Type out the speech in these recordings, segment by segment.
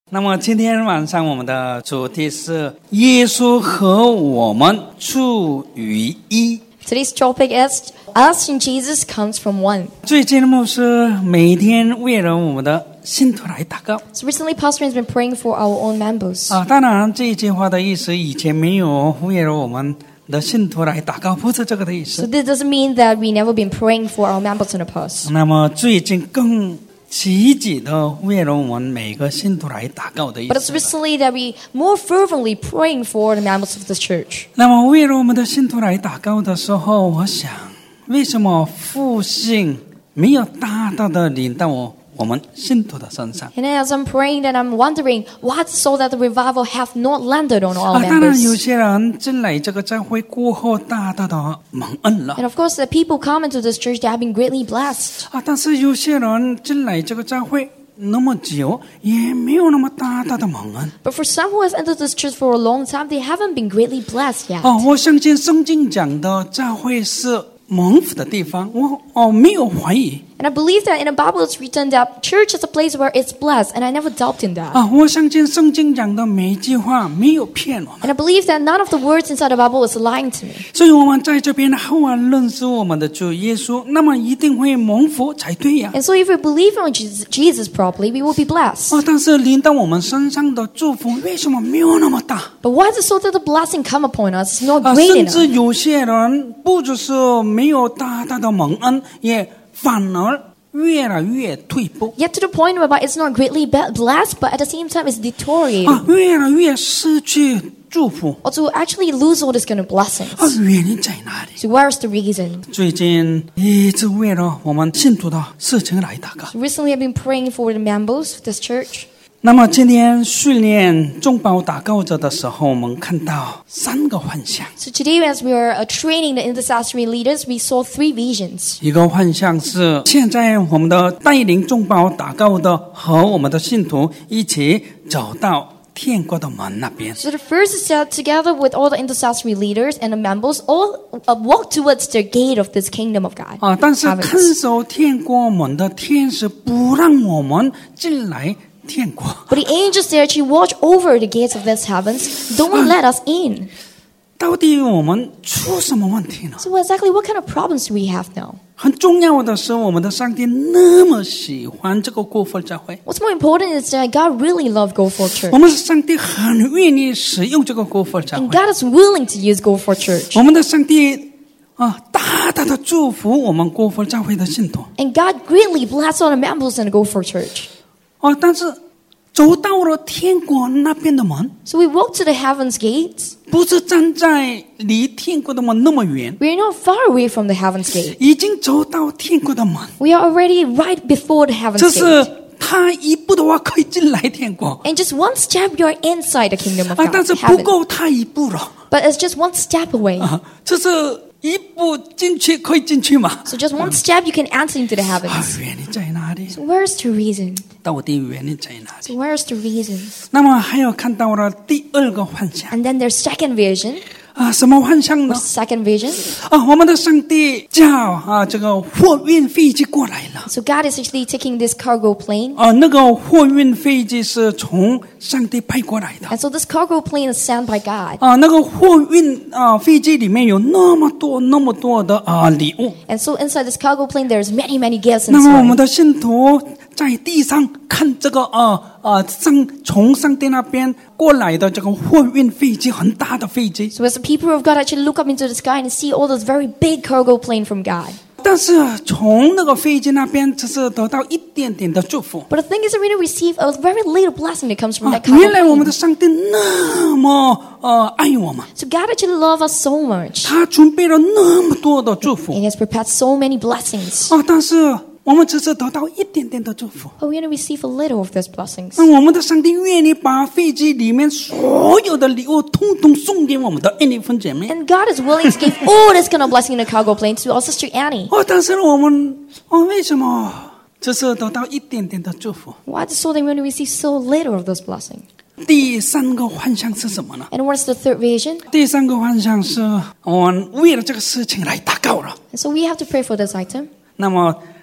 那么今天晚上我们的主题是耶稣和我们处于一。 Today's topic is Us and Jesus comes from one. 最近的牧师每天为了我们的信徒来祷告。 So recently, Pastor has been praying for our own members. 当然这一句话的意思以前没有为了我们的信徒来祷告，不是这个的意 So 思。 this doesn't mean that we never been praying for our members in the past. 那么最近更积极的为了我们每个信徒来祷告的意 But it's 思。 recently that we more fervently praying for the members of the church. 那么为了我们的信徒来祷告的时候，我想为什么复兴没有大大的临到我们信徒的身上？ And as I'm praying, that I'm wondering what so that the revival have not landed on all 当然有 members. 些人进来这个教会过后大大的蒙恩了 And of course, the people come into this church, they have been greatly blessed. 但是有些人进来这个教会那么久也没有那么大大的蒙恩 But for some who has entered this church for a long time, they haven't been greatly blessed yet. 我相信圣经讲的教会是蒙福的地方，我没有怀疑 And I believe that in the Bible it's written that church is a place where it's blessed, and I never doubted in that. 我相信圣经讲的每一句话没有骗我们， And I believe that none of the words inside the Bible is lying to me. 所以我们在这边好好认识我们的主耶稣，那么一定会蒙福才对呀。 And so if we believe on Jesus properly, we will be blessed. 但是临到我们身上的祝福为什么没有那么大？ But why is it so that the blessing come upon us is not great 甚至 enough? 有些人不只是没有大大的蒙恩，也反而越来越退步， Yet to the point whereby it's not greatly blessed, but at the same time it's deteriorating. 越来越失去祝福。 Or to actually lose all these kind of blessings. 原因在哪里？ So where's the reason? 最近一直为了我们信徒的事情来祷告。 So recently I've been praying for the members of this church. 那么今天训练众宝祷告者的时候，我们看到3个幻象。 So today as we were training the intercessory leaders, we saw 3 visions. 一个幻象是现在我们的带领众宝祷告的和我们的信徒一起走到天国的门那边。 So the first is that together with all the intercessory leaders and the members, all walk towards the gate of this kingdom of God. 但是 Heavens. 看守天国门的天使不让我们进来天国。 But the angels there actually watch over the gates of this heavens, don't let us in. 到底我们出什么问题呢？ So exactly what kind of problems do we have now? 很重要的是，我们的上帝那么喜欢这个国佛教会， What's more important is that God really loved Go4 Church. 我们的上帝很愿意使用这个国佛教 And 会， God is willing to use Go4 Church. 我们的上帝大大的祝福我们国佛教会的信徒。 And God greatly blessed all the members in the Go4 Church. 但是走到了天国那边的门， So we walk to the heavens gates. 不是站在离天国的门那么远， We are not far away from the heavens gate. 已经走到天国的门。 We are already right before the heavens 这 gate. 是他一步的话可以进来天国， And just one step, you're inside the kingdom of 但 God, 是不 heaven. 够他一步了。 But it's just one step away. 这是一步进去可以进去吗？ So just one step, you can enter into the heavens. 原因在哪里？ So where's the reason? 到底原因在哪里？ So where's the reason? 那么还有看到了第2个幻象 And then there's second vision. 什么幻象呢？ Second vision. 我们的上帝叫这个货运飞机过来了。 So God is actually taking this cargo plane. 那个货运飞机是从上帝派过来的。 And so this cargo plane is sent by God. 那个货运飞机里面有那么多的礼物。 And so inside this cargo plane, there's many gifts 那么我们 inside. 的信徒在地上看这个从上帝那边过来的这个货运飞机，很大的飞机。 So as the people of God actually look up into the sky and see all this very big cargo plane from God. 但是从那个飞机那边只是得到一点点的祝福。 But the thing is that we receive a very little blessing that comes from that cargo 原来我们的 plane. 上帝那么爱我们， So God actually loves us so much. 他准备了那么多的祝福 And He has prepared so many blessings. 但是我们只是得到一点点的祝福。 But we only receive a little of these blessings. 我们的上帝愿意把飞机里面所有的礼物通通送给我们的恩利芬姐妹。 And God is willing to give all this kind of blessing in the cargo plane to our sister Annie. 但是我们为什么只是得到一点点的祝福？ Why is it so that we only receive so little of this blessing? 第3个幻象是什么呢？ And what's the third vision? 第3个幻象是我们为了这个事情来祷告了。 And so we have to pray for this item. 那么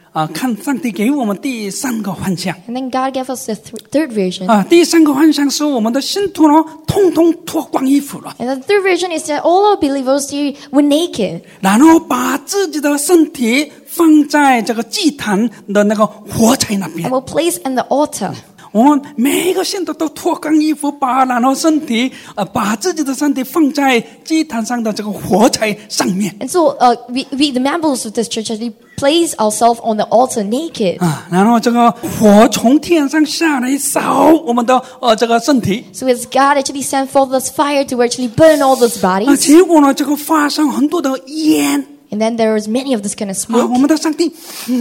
看上帝给我们第三个幻象 And then God gave us the third vision. 第三个幻象是我们的信徒呢，通通脱光衣服了， And the third vision is that all our believers here were naked. 然后把自己的身体放在这个祭坛的那个火柴那边 And were placed in the altar. 我们每一个信徒都脱光衣服，然后把自己的身体放在祭坛上的这个火柴上面 And so we, the members of this church, actually place ourselves on the altar naked. 然后这个火从天上下来烧我们的这个身体 So as God actually sent forth this fire to actually burn all those bodies. 结果呢，这个发生很多的烟 And then there was many of this kind of 我 smoke. 们的上帝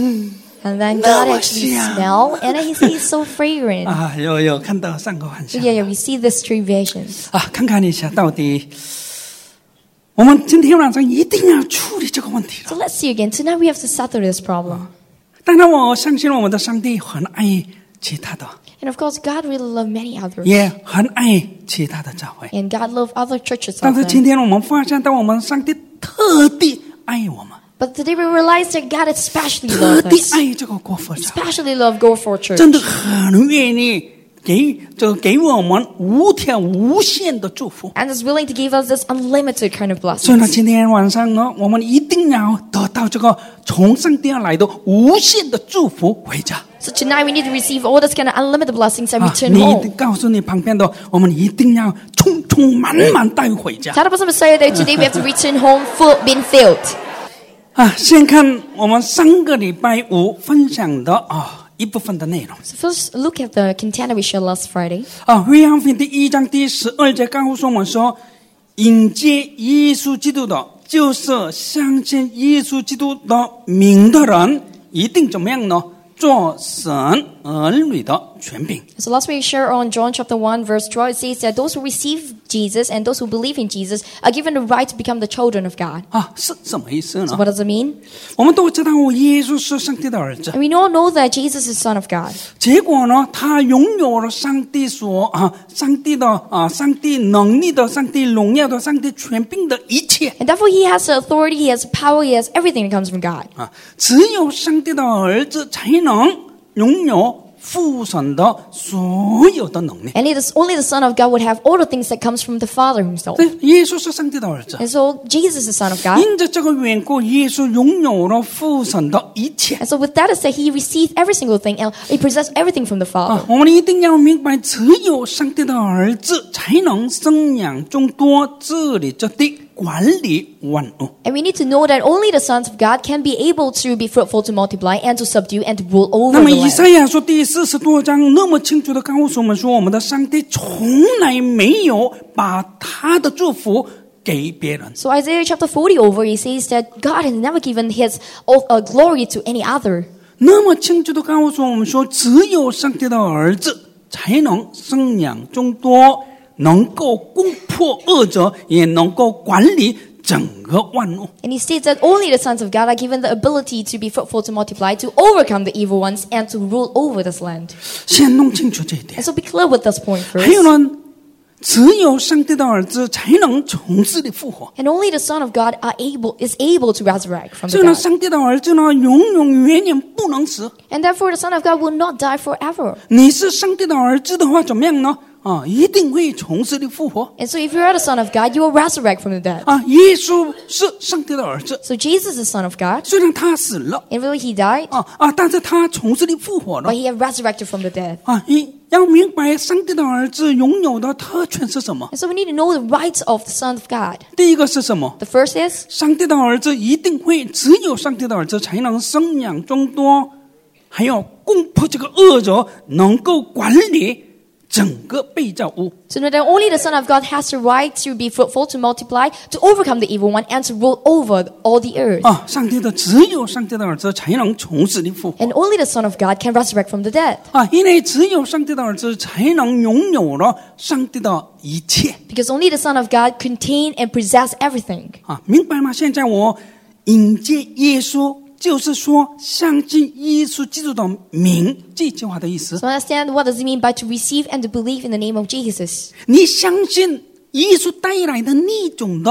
And then God actually smelled, and he's so fragrant. 有看到三个幻 So 象 yeah, we see these three visions. 看看一下到底我们今天晚上一定要处理这个问题了 So let's see again. Tonight we have to settle this problem. 当然我相信我们的上帝很爱其他的 And of course, God really loved many others. 也很爱其他的教会 And God loved other churches 但 out 是 there. 今天我们发现到我们上帝特地爱我们 But today we realize that God especially 特 loved 地 us. 爱这个国佛教会 Especially loved Go For Church. 真的很愿意给我们无条无限的祝福 And is willing to give us this unlimited kind of 所以呢 blessings. 今天晚上呢我们一定要得到这个从上帝而来的无限的祝福回家 So tonight we need to receive all this kind of unlimited blessings and return 你 home. 告诉你旁边的我们一定要充充满满带回家 Tell the person beside you that today we have to return home full, being filled. 先看我们上个礼拜五分享的一部分的内容 So first, look at the content we shared last Friday. 约翰福音第1章第12节告诉我们说迎接耶稣基督的就是相信耶稣基督的名的人一定怎么样呢做神儿女的权柄 So last week we shared on John chapter 1 verse 12, it says that those who receive Jesus and those who believe in Jesus are given the right to become the children of God. 是什么意思 So 呢 what does it mean? 我们都知道耶稣是上帝的儿子 And we all know that Jesus is Son of God. 结果呢他拥有了上帝上帝能力的上帝荣耀的上帝权柄的一切 And therefore he has the authority, he has the power, he has everything that comes from God. 只有上帝的儿子才能拥有父神的所有的能力 And it is only the Son of God would have all the things that comes from the Father himself. 对耶稣是上帝的儿子 And so Jesus is Son of God. 因着这个缘故耶稣拥有了父神的一切 And so with that is that he received every single thing and he possessed everything from the Father. 我们一定要明白只有上帝的儿子才能生养众多治理这地管理万物 And we need to know that only the sons of God can be able to be fruitful, to multiply, and to subdue, and to rule over 那 the 么以 land. 赛亚书第40多章那么清楚的告诉我们说我们的上帝从来没有把他的祝福给别人 So Isaiah chapter 40 over, he says that God has never given his glory to any other. 那么清楚的告诉我们说只有上帝的儿子才能生养众多能够攻破恶者也能够管理整个万物 And he states that only the sons of God are given the ability to be fruitful, to multiply, to overcome the evil ones, and to rule over this land. 先弄清楚这一点 And so be clear with this point 还有 first. 呢只有上帝的儿子才能从死里复活 And only the Son of God is able to resurrect from 所 the 以呢 dead. 上帝的儿子呢永永远远不能死 And therefore the Son of God will not die forever. 你是上帝的儿子的话怎么样呢一定会从死里复活 And so if you are the Son of God, you will resurrect from the dead. 耶稣是上帝的儿子 So Jesus is Son of God. 虽然他死了 And really he died, 但是他从死里复活了 but he had resurrected from the dead. 要明白上帝的儿子拥有的特权是什么 And so we need to know the rights of the Son of God. 第一个是什么 The first is 上帝的儿子一定会只有上帝的儿子才能生养众多还有攻破这个恶者能够管理整个被造物 so that only the Son of God has the right to be fruitful, to multiply, to overcome the evil one, and to rule over all the earth. 只有上帝的儿子才能从死里复活 And only the Son of God can resurrect from the dead. 因为只有上帝的儿子才能拥有了上帝的一切 Because only the Son of God contain and possess everything. 明白吗？现在我迎接耶稣就是说相信耶稣基督的名这句话的意思 So understand what does it mean by to receive and to believe in the name of Jesus. 你相信耶稣带来的那种的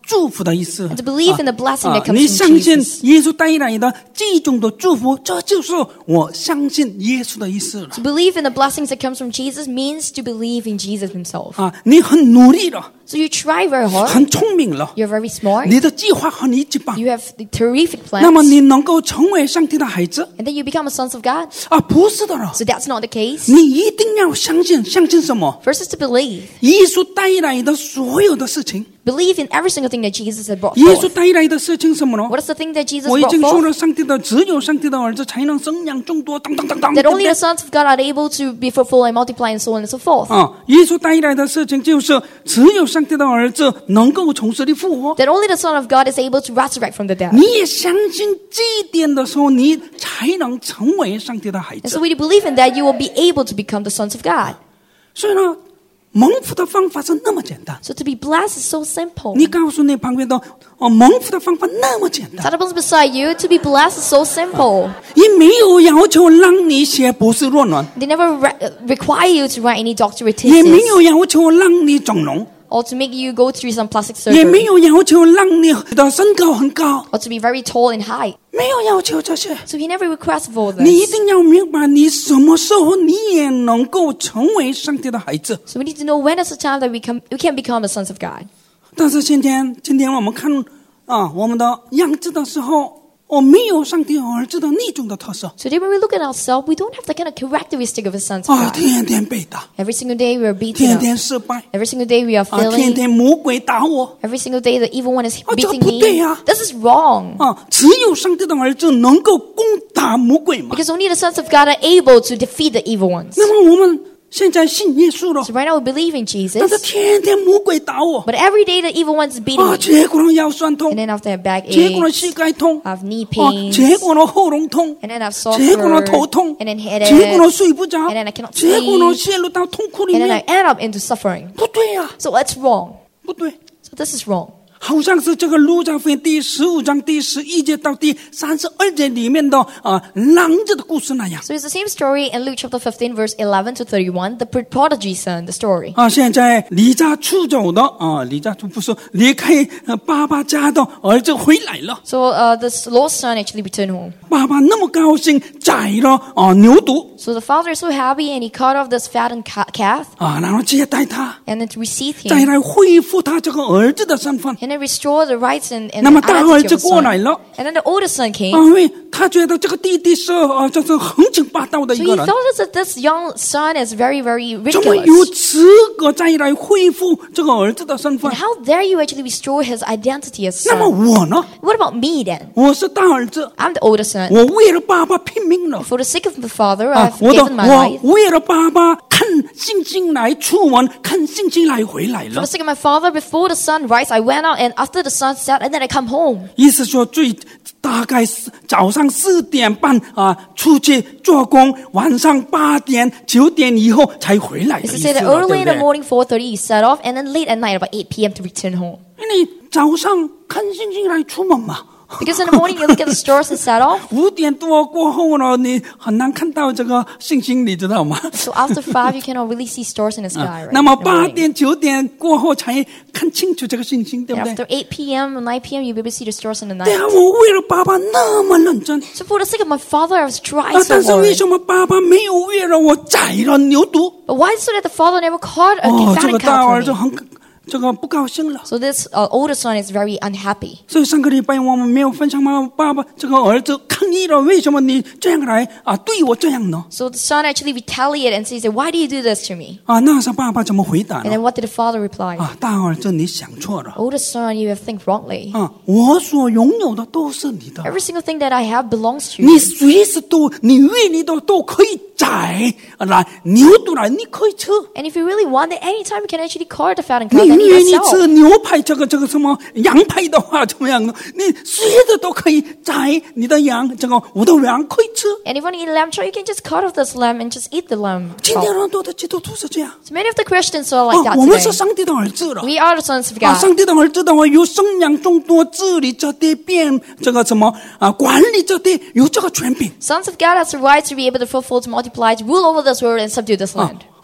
祝福的意思。 And to believe in the blessing that comes 你 from 相信 Jesus. 耶稣带来的这种的祝福，这就是我相信耶稣的意思了。 To believe in the blessings that comes from Jesus means to believe in Jesus himself. 你很努力了， So you try very hard. 很聪明了， You're very smart. 你的计划和你一棒。 You have the terrific 那么 plans. 你能够成为上帝的孩子 And then you become a sons of God. 不是的了。 So that's not the case. 你一定要相信什么？ First is to believe. 耶稣带来的所有的事情。 Believe in every single thing that Jesus has brought 耶稣 forth. 带来的事情什么呢？ What is the thing that Jesus 我已 brought 经说 forth? 了，只有上帝的儿子才能生养众多，等等等等。 That only the sons of God are able to be fruitful and multiply and so on and so forth. 耶稣带来的事情就是只有上帝的儿子能够从死里复活。 That only the Son of God is able to resurrect from the dead. 你也相信这一点的时候，你才能成为上帝的孩 And 子 so。when you believe in that, you will be able to become the sons of God. 所以呢，蒙福的方法是那么简单。 So to be blessed is so simple. 你告诉你旁边的蒙福的方法那么简单， Tell the person beside you, to be blessed is so simple. 也没有要求让你写博士论文， They never require you to write any doctorate 也没 thesis 有要求让你整容， or to make you go through some plastic 也没 surgery 有要求让你的身高很高， or to be very tall and high. 没有要求这些。 So he never requests for 你一 this. 定要明白，你什么时候你也能够成为上帝的孩子。 So we need to know when is the time that we can become the sons of God. 但是今天我们看我们的样子的时候，没有上帝儿子的那种的特色 So today when we look at ourselves, we don't have the kind of characteristic of a son of God. 天天被打， Every single day we are beaten 天 up. 天失败 Every single day we are 天 failing. 天魔鬼打我 Every single day the evil one is 这 beating 不对 me. 啊。 This is wrong. 只有上帝的儿子能够攻打魔鬼嘛。 Because only the sons of God are able to defeat the evil ones. 那么我们现在信耶稣了， So right now we believe in 但是 Jesus. 天天魔鬼打我 But every day the evil one is beating me. 结果呢腰酸痛 And，then after I have 结果呢 backache, 膝盖痛， I have knee pains, 结果呢喉咙痛， and then I have sore 结果呢 throat, 头痛， and then 结果呢 headache, 睡不着 and then I cannot， 结果呢 sleep, 陷入到痛苦里 and then I 面。 end up into suffering. 不对呀， So that's wrong. 不对， So this is wrong. 好像是这个路加福音第15章第11节到第32节里面的狼子的故事那样。 So it's the same story in Luke chapter 15 verse 11 to 31, the prodigy son, the story. 现在离家出走的离家出不是离开爸爸家的儿子回来了， So this lost son actually returned home. 爸爸那么高兴宰了牛犊 So the father is so happy and he cut off this fattened calf 然后接待他， and then to receive 再 him 来恢复他这个儿子的身份。 and then restore the rights and 那么 the 大儿 identity 子 of the 过 son. 来了 And then the oldest son came. 因为他觉得这个弟弟是就是横行霸道的一 So 个 he 人， thought that this young son is very, very 怎么有 ridiculous. 资格再来恢复这个儿子的身份 And？how dare you actually restore his identity as 那么 son? 我呢？ What about me then? 我是大儿子， I'm the oldest son. 我为了爸爸拼命了。 For the sake of the father, I've 我 given my life. 为了爸爸看星星来出门，看星星来回来 For 了 the。sake of my father, before the sun rise, I went out, and after the sun set, and then I come home. 意思说大概早上4点半出去做工，晚上8点9点以后才回来的 It's 意 to 思 say that 了， early 对 in 不 the 对？ morning, 4:30, you set off, and then late at night, about 8 p.m. to return home. 因为早上看星星来出门嘛。 Because in the morning, you look at the stars and set off. 5点多过后呢，你很难看到这个星星，你知道吗？ So after 5, you cannot really see stars in the sky, right? 那么 in the 8 morning. 点9点过后才看清楚这个星星，对 And 不对？ after 8 p.m. or 9 p.m., you'll be able to see the stars in the 对 night. 啊，我为了爸爸那么认真 So for the sake of my father, I was trying so 但是为 hard. 什么爸爸没有为了我宰了牛犊？ But why so that the father never caught a 这个 fattened 大 cow 儿子 for me? 这个不高兴了。 So this older son is very unhappy. 所以上个礼拜我们没有分享吗？爸爸这个儿子抗议了，为什么你这样来对我这样呢？ So the son actually retaliated and says, "Why do you do this to me?" 那时候爸爸怎么回答 And 呢？ then what did the father reply? 大儿子，你想错了。 Older son, you have think wrongly. 我所拥有的都是你的， Every single thing that I have belongs to 你 you. 随时都，你愿意的都可以宰来牛犊来，你可以吃。 And if you really want it, anytime you can actually cart the fattened 你 cow and 愿 eat 意 yourself. 吃牛排，这个什么羊排的话怎么样呢？你随时都可以宰你的羊，我的羊可以吃。 And if you want to eat lamb chop, you can just cut off this lamb and just eat the lamb 今天 chop. 很多的基督徒是这样。 So many of the Christians are like that 我们是 today. 上帝的儿子了。 We are the sons of God. 上帝的儿子的话，有生养众多、治理这地、变管理这地，有这个权柄。 Sons of God has the right to be able to fulfill, to multiply, to rule over this world and subdue this land.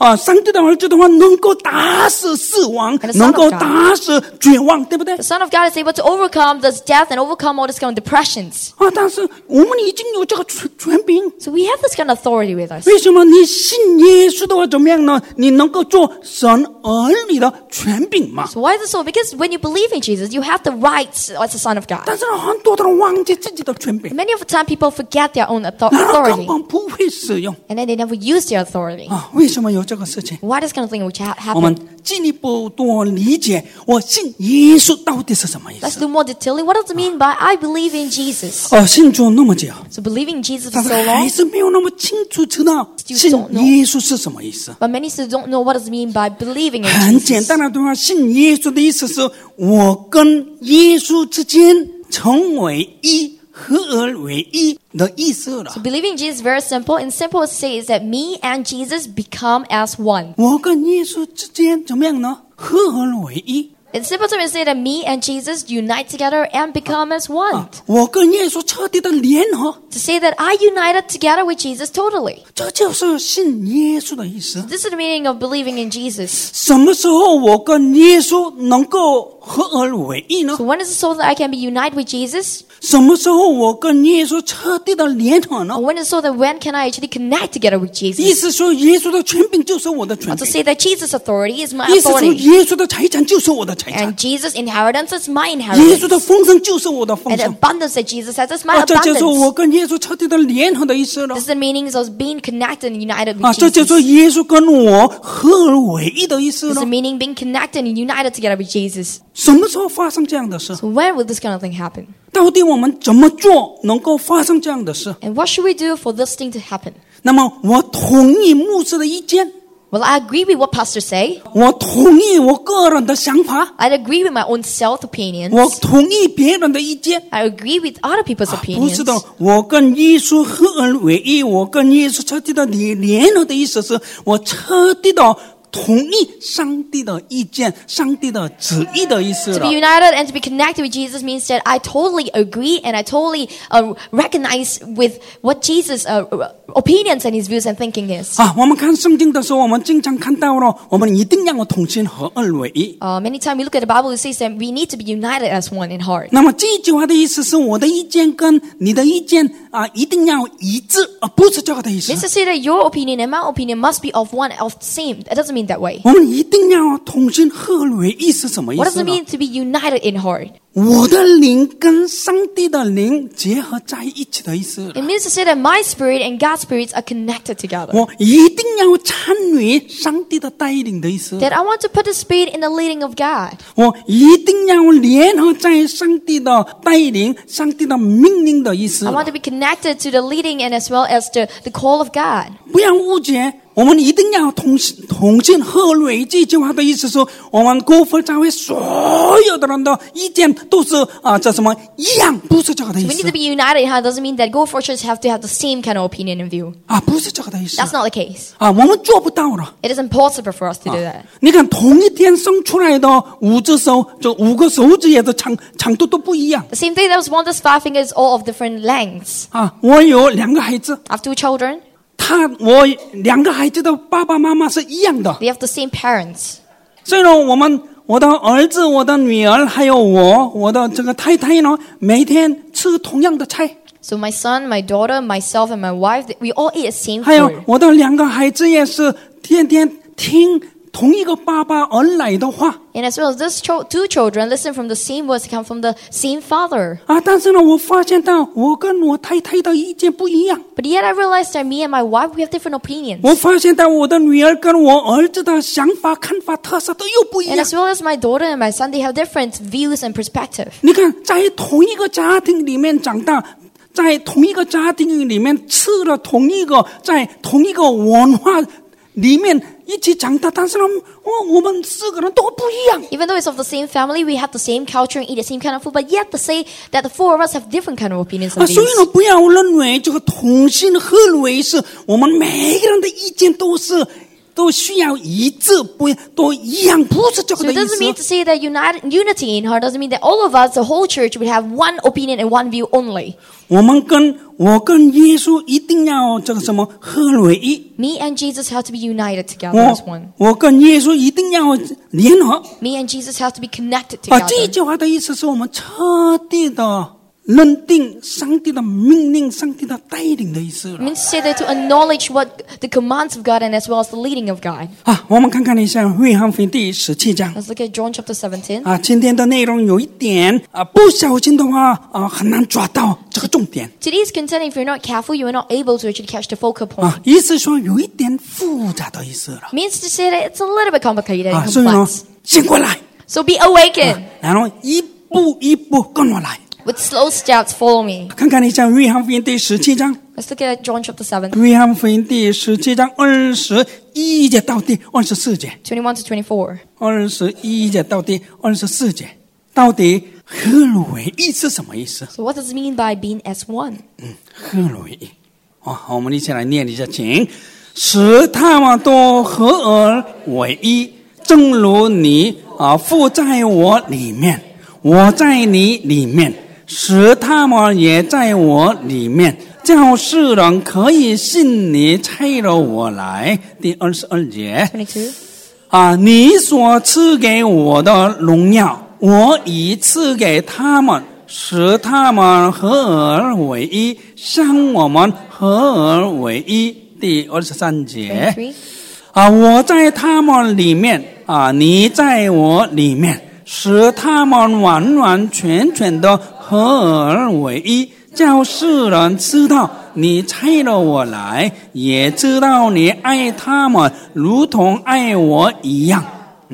上帝的儿子的话能够打死死亡， And the Son of 能够 God 打死绝望，对不对？ The Son of God is able to overcome this death and overcome all this kind of depressions. 但是我们已经有这个权柄。 So we have this kind of authority with us. 为什么你信耶稣的话怎么样呢？你能够做神儿女的权柄嘛？ So why is it so? Because when you believe in Jesus, you have the rights as the Son of God. 但是呢，很多的人忘记自己的权柄， Many of the time, people forget their own 然后根 authority, 本不会使用 and then they never use their authority. 为什么有这个事情？ Why this kind of thing which 我们 happen? 进一步多理解，我信耶稣到底是什么意 Let's 思？ do more detailing. What does it mean by I believe in Jesus? 信主那么久， So believing in Jesus 但 for 是 so 还 long, 是没有那么清楚知道 Still 信 don't know. 耶稣是什么意思。 but many still don't know what does it mean by believing in 很简 Jesus. 单的对话，信耶稣的意思是我跟耶稣之间成为一，合而为一的意思了。 So believing in Jesus is very simple. In simple, it says that me and Jesus become as one. 我跟耶稣之间怎么样呢？合而为一。 In simple terms, it says that me and Jesus unite together and become as one. 我跟耶稣彻底的联合， To say that I united together with Jesus totally. 这就是信耶稣的意思。 This is the meaning of believing in Jesus. 什么时候我跟耶稣能够合而为一呢 So？when is it so that I can be united with Jesus? 什么时候我跟耶稣彻底的联合呢 Or？when is it so that when can I actually connect together with 意 Jesus? 思说，耶稣的权柄就是我的权 To 柄； say that Jesus' authority is my 意思说， authority. 耶稣的财产就是我的财产； And Jesus' inheritance is my 耶稣的 inheritance. 丰盛就是我的丰 And the 盛。 abundance that Jesus has is my 这就是 abundance. 我跟耶稣彻底的联合的意思了 This is the meanings of being connected and united with 这就 Jesus. 是耶稣跟我合而为一的意思 This is 了 the。meaning being connected and united together with Jesus. 什么时候发生这样的事？ So when will this kind of thing happen? 到底我们怎么做能够发生这样的事？ And what should we do for this thing to happen? 那么，我同意牧师的意见， Well, I agree with what pastors say. 我同意我个人的想法， I agree with my own self-opinions. 我同意别人的意见。 I agree with other people's 不是 opinions. 的，我跟耶稣合而为一，我跟耶稣彻底的联合的意思是我彻底的同意上帝的意见、上帝的旨意的意思 To 了 be。united and to be connected with Jesus means that I totally agree and I totally recognize with what Jesus' opinions and his views and thinking is. 我们看圣经的时候，我们经常看到了，我们一定要同心合二为一。 Many times we look at the Bible, it says that we need to be united as one in heart. 那么这一句话的意思是我的意见跟你的意见一定要一致，而不是这个的意思 Means。to say that your opinion and my opinion must be of one, of the same. It doesn't mean that way. 我们一定要同心合而为一是什么意 What does 思 it 呢？ mean to be united in heart? 我的灵跟上帝的灵结合在一起的意思。 It means to say that my spirit and God's spirits are connected together. 我一定要参与上帝的带领的意思。 That I want to participate in the leading of God. 我一定要联合在上帝的带领、上帝的命令的意思 I。want to be connected to the leading and as well as the call of God. 不要误解，我们一定要同心合而为一。这句话的意思是，我们国佛教会所有的人的意见都是这什么一样，不是这个的意 We need 思 to be united in heart. Doesn't mean that Go for Church have to have the same kind of opinion and view. 不是这个的意思 That's not the case. 我们做不到了。 It is impossible for us to do that. 你看，同一天生出来的5只手，这5个手指也的长度都不一样 The same thing that was one, this 5 fingers, all of different lengths. 我有2个孩子， I have 2 children. 我2个孩子的爸爸妈妈是一样的， They have the same parents. 所以呢，我的儿子、我的女儿还有我的这个太太呢，每天吃同样的菜。 So my son, my daughter, myself, and my wife, we all eat the same 还有 food. 我的2个孩子也是天天听同一个爸爸而来的话 And as well as these 2 children listen from the same words, come from the same father. 但是呢，我发现到我跟我太太的意见不一样。 But yet I realized that me and my wife, we have different opinions. 我发现到我的女儿跟我儿子的想法、看法、特色都又不一 And 样。 as well as my daughter and my son, they have different views and perspective. 你看，在同一个家庭里面长大，在同一个家庭里面吃了在同一个文化里面一起长大，但是呢，我们4个人都不一样。 Even though it's of the same family, we have the same culture and eat the same kind of food, but yet to say that the 4 of us have different kind of opinions and 所以 views. 呢，不要认为这个同心合而为一是我们每一个人的意见都是都需要一致，不都一样，不是这 So 个 it 的意 doesn't mean 思。 to say that unity in her doesn't mean that all of us, the whole church, would have one opinion and one view only. 我跟耶稣一定要这个什么合为一， Me and Jesus have to be united together as one. 我跟耶稣一定要联合。 Me and Jesus have to be connected 这 together. 句话的意思是我们彻底的认定上帝的命令、上帝的带领的意思 It 了。 means to say that to acknowledge what the commands of God and as well as the leading of God. 我们看看一下约翰福音第17章。 Let's look at John chapter 17. 今天的内容有一点不小心的话很难抓到这个重点 Today's content, if you're not careful, you are not able to actually catch the focal point. 意思说有一点复杂的意思了 Means to say that it's a little bit complicated and 所以呢 complex. 醒过来 So be awakened. 然后一步一步跟我来 With slow steps, follow me. 看看一下约翰福音第17章 Let's look at John chapter 7, 约翰福音第17章21节到第24节 21 to 24. 21节到第24节到底合为一是什么意思 So what does it mean by being as one? 合为一好我们一起来念一下请使他们都合而为一正如你父在我里面我在你里面使他们也在我里面叫世人可以信你差了我来第22节 22. 你所赐给我的荣耀我已赐给他们使他们合而为一像我们合而为一第23节我在他们里面你在我里面使他们完完全全的合而为一叫世人知道你差了我来也知道你爱他们如同爱我一样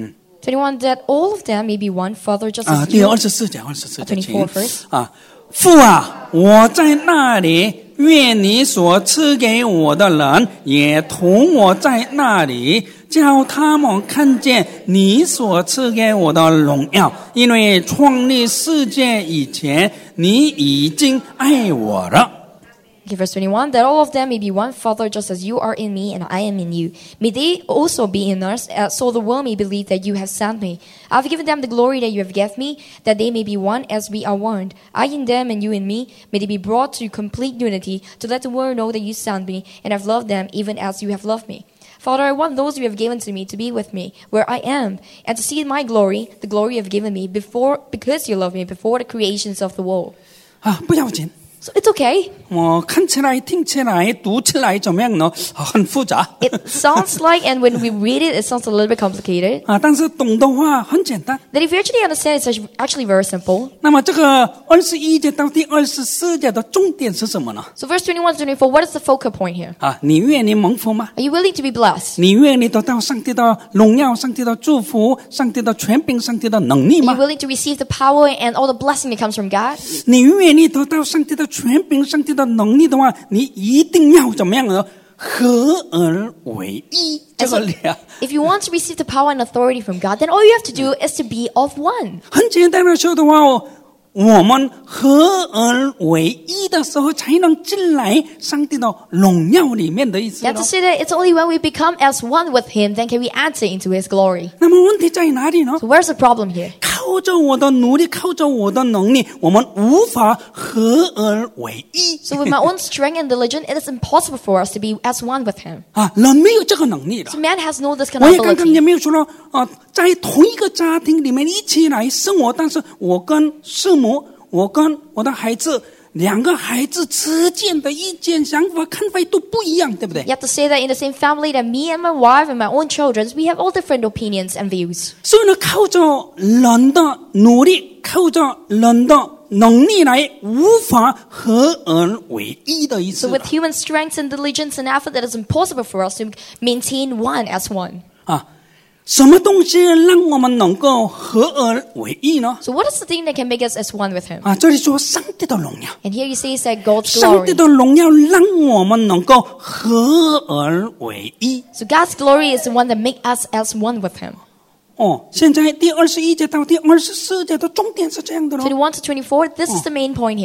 21 that all of them may be one, Father, just as 第 you 24节 24 verse. 父我在那里愿你所赐给我的人也同我在那里叫他们看见你所赐给我的荣耀因为创立世界以前你已经爱我了 Okay, verse 21, that all of them may be one, Father, just as you are in me and I am in you. May they also be in us, so the world may believe that you have sent me. I have given them the glory that you have given me, that they may be one as we are one. I in them and you in me, may they be brought to complete unity, to let the world know that you sent me and have loved them even as you have loved me. Father, I want those you have given to me to be with me where I am, and to see my glory, the glory you have given me, because you loved me before the creations of the world. 不要紧 So it's okay. 我看起来听起来读起来怎么样呢很复杂 It sounds like, and when we read it, it sounds a little bit complicated. 但是懂的话很简单 That if you actually understand, it's actually very simple. 那么这个21节到第24节的重点是什么呢 So verse 21 to 24, what is the focal point here? 你愿意蒙福吗 Are you willing to be blessed? 你愿意得到上帝的荣耀上帝的祝福上帝的权柄上帝的能力 Are 吗 you willing to receive the power and all the blessing that comes from God? 你愿意得到上帝的权柄上帝的能力的话你一定要怎么样呢合而为一 这个 If you want to receive the power and authority from God, then all you have to do is to be of one. 很简单的说的话我们合而为一的时候才能进来上帝的荣耀里面的意思 You have to say that it's only when we become as one with Him, then can we enter into His glory. 那么问题在哪里呢 So where's the problem here? 靠着我的努力靠着我的能力我们无法合而为一 So with my own strength and diligence, it is impossible for us to be as one with Him. 人没有这个能力的 So man has no this kind 我 of 也刚刚也 ability. 没有说了在同一个家庭里面一起来生活但是我跟父母我跟我的孩子两个孩子之间的意见想法看法都不一样对不对 You have to say that in the same family that me and my wife and my own children, we have all different opinions and views. 所以呢靠着人的努力靠着人的能力来无法合而为一的意思 So with human strength and diligence and effort, it is impossible for us to maintain one as one. 什么东西让我们能够合而为一呢 So what is the thing that can make us as one with Him? 这里说上帝的荣耀 And here you say that God's 上帝 glory. 的荣耀让我们能够合而为一 So God's glory is the one that makes us as one with Him. 现在第21节到第24节的重点是这样的咯 21 to 24, this is the main point here.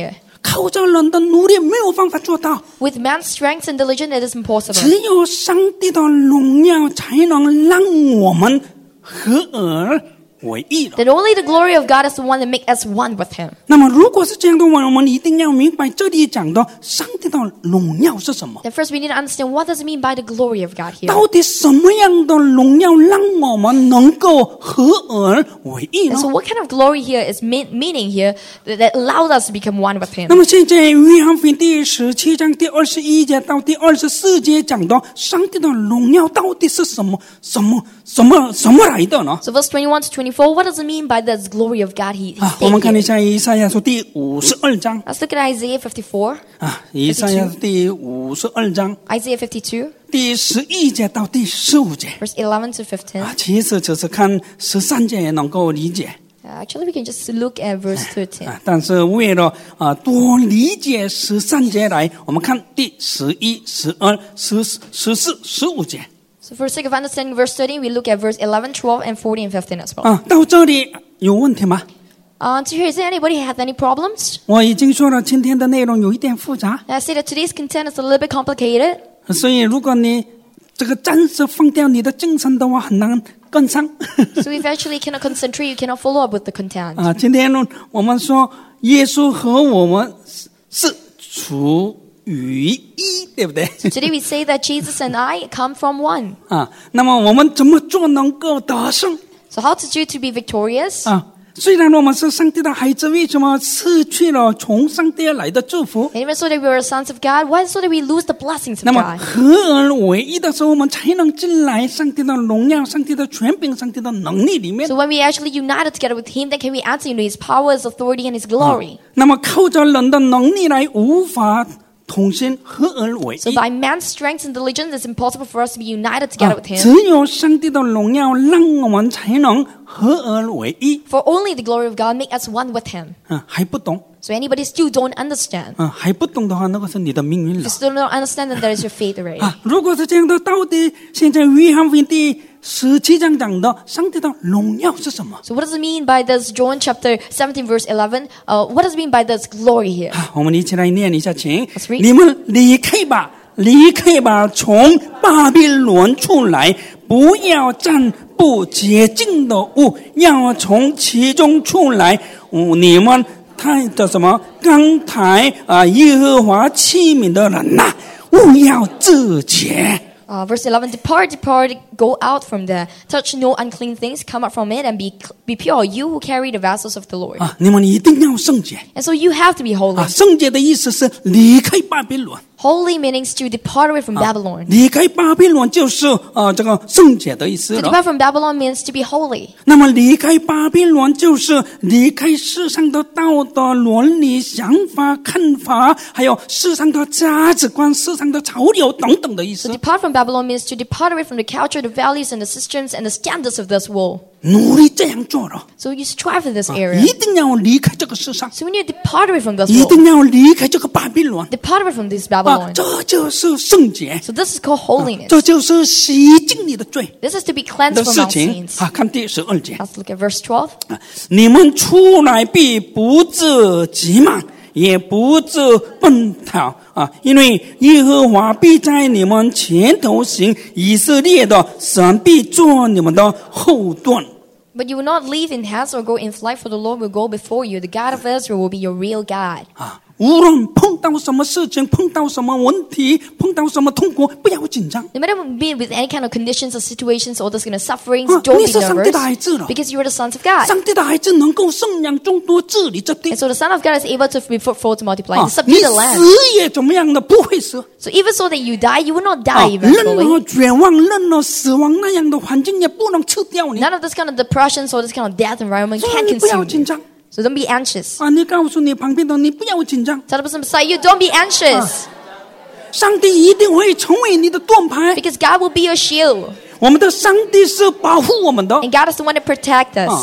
靠着人的努力没有办法做到， With man's strength and diligence, it is impossible. 只有上帝的荣耀才能让我们合而为一了。 That only the glory of God is the one that makes us one with Him. 那么如果是这样的话，我们一定要明白这里讲的上帝的荣耀是什么。 Then first we need to understand what does it mean by the glory of God here. 到底什么样的荣耀让我们能够合而为一呢 And？so what kind of glory here is meaning here that allows us to become one with Him? 那么现在约翰福音第17章第21节到第24节讲到上帝的荣耀到底是什么来的呢？ So verse 21 to 24, what does it mean by this glory of God he 我们 stated 看一 here? 下以赛亚书第52章 Let's look at Isaiah 54, 以赛亚书第52章 Isaiah 52, 第11节到第15节 verse 11 to 15. 其实只是看13节也能够理解 Actually, we can just look at verse 13. 但是为了多理解13节来，我们看第11、12、14、15节 So for the sake of understanding verse 13, we look at verse 11, 12, and 14 and 15 as well. 到这里有问题吗？ To here, is there anybody who has any problems? 我已经说了，今天的内容有一点复杂， I say that today's content is a little bit complicated. 所以如果你这个暂时放掉你的精神的话，很难跟上。 So if actually you cannot concentrate, you cannot follow up with the content. 今天呢，我们说耶稣和我们是处于一，对不对？ So today we say that Jesus and I come from one. 那么我们怎么做能够得胜？ So how to do to be victorious? 虽然我们是上帝的孩子，为什么失去了从上帝而来的祝福？ And even so that we are sons of God, why so that we lose the blessings 那 of 么 God? 合而为一的时候，我们才能进来上帝的荣耀、上帝的权柄、上帝的能力里面。 So when we actually united together with Him, then can we enter into His power, His authority, and His glory? 那么靠着人的能力来无法同心合而为 So 一。 by man's strength and diligence, it's impossible for us to be united together with 只 Him. 有上帝的荣耀让我们才能合而为一。 For only the glory of God make us one with Him. 还不懂？ So anybody still don't understand? 还不懂的话，那个是你的命运 If 了 you。still don't understand, then that is your fate already. 如果是这样的，到底现在约翰福音第17章讲的上帝的荣耀是什么？ So what does it mean by this John chapter 17 verse 11? What does it mean by this glory here? 我们一起来念一下，请 Let's read. 你们离开吧，离开吧，从巴比伦出来，不要占不洁净的物，要从其中出来。你们太的什么刚抬耶和华器皿的人呐，勿要自洁。 Verse 11, Depart, depart, go out from there. Touch no unclean things, come out from it, and be pure, you who carry the vessels of the Lord. 你们一定要圣洁。 And so you have to be holy. 圣洁的意思是离开巴比伦。 Holy means to depart away from Babylon. 离开巴比伦就是这个圣洁的意思 To 了。 depart from Babylon means to be holy. 那么离开巴比伦就是离开世上的道德伦理想法看法，还有世上的价值观、世上的潮流等等的意 So 思。 depart from Babylon means to depart away from the culture, the values, and the systems and the standards of this world. 努力这样做了， So you strive in this area. 一定要离开这个世上， So we need to depart away from this 一 world. 定要离开这个巴比伦。 Depart away from this Babylon. 这就是圣洁， So this is called holiness. 这就是洗净你的罪 This is to be cleansed 的 from 事 our 情。 sins. 看第12节。 Let's look at verse 12. 你们出来必不自急忙，也不自奔逃因为耶和华必在你们前头行，以色列的神必做你们的后盾。 But you will not leave in haste or go in flight, for the Lord will go before you. The God of Israel will be your real God. 无论碰到什么事情，碰到什么问题，碰到什么痛苦，不要紧张。 No matter be with any kind of conditions or situations or this kind of sufferings, 你 don't be 是上帝的孩 nervous 子了， because you are the sons of God. 上帝的孩子能够生养众多，治理这地 And。so the Son of God is able to be fruitful, to multiply, and 你 subdue the land. 死也怎么样的不会死 So even so that you die, you will not die 任 eventually. 何绝望、任何死亡那样的环境也不能吃掉你。 None of this kind of depressions or this kind of death environment 所以 can 你不要 consume 紧 you. 张 So don't be anxious. 你告诉你旁边的你不要紧张， Tell the person beside you, don't be anxious. 上帝一定会成为你的盾牌。 Because God will be your shield. 我们的上帝是保护我们的 And God is the one that protects us. 他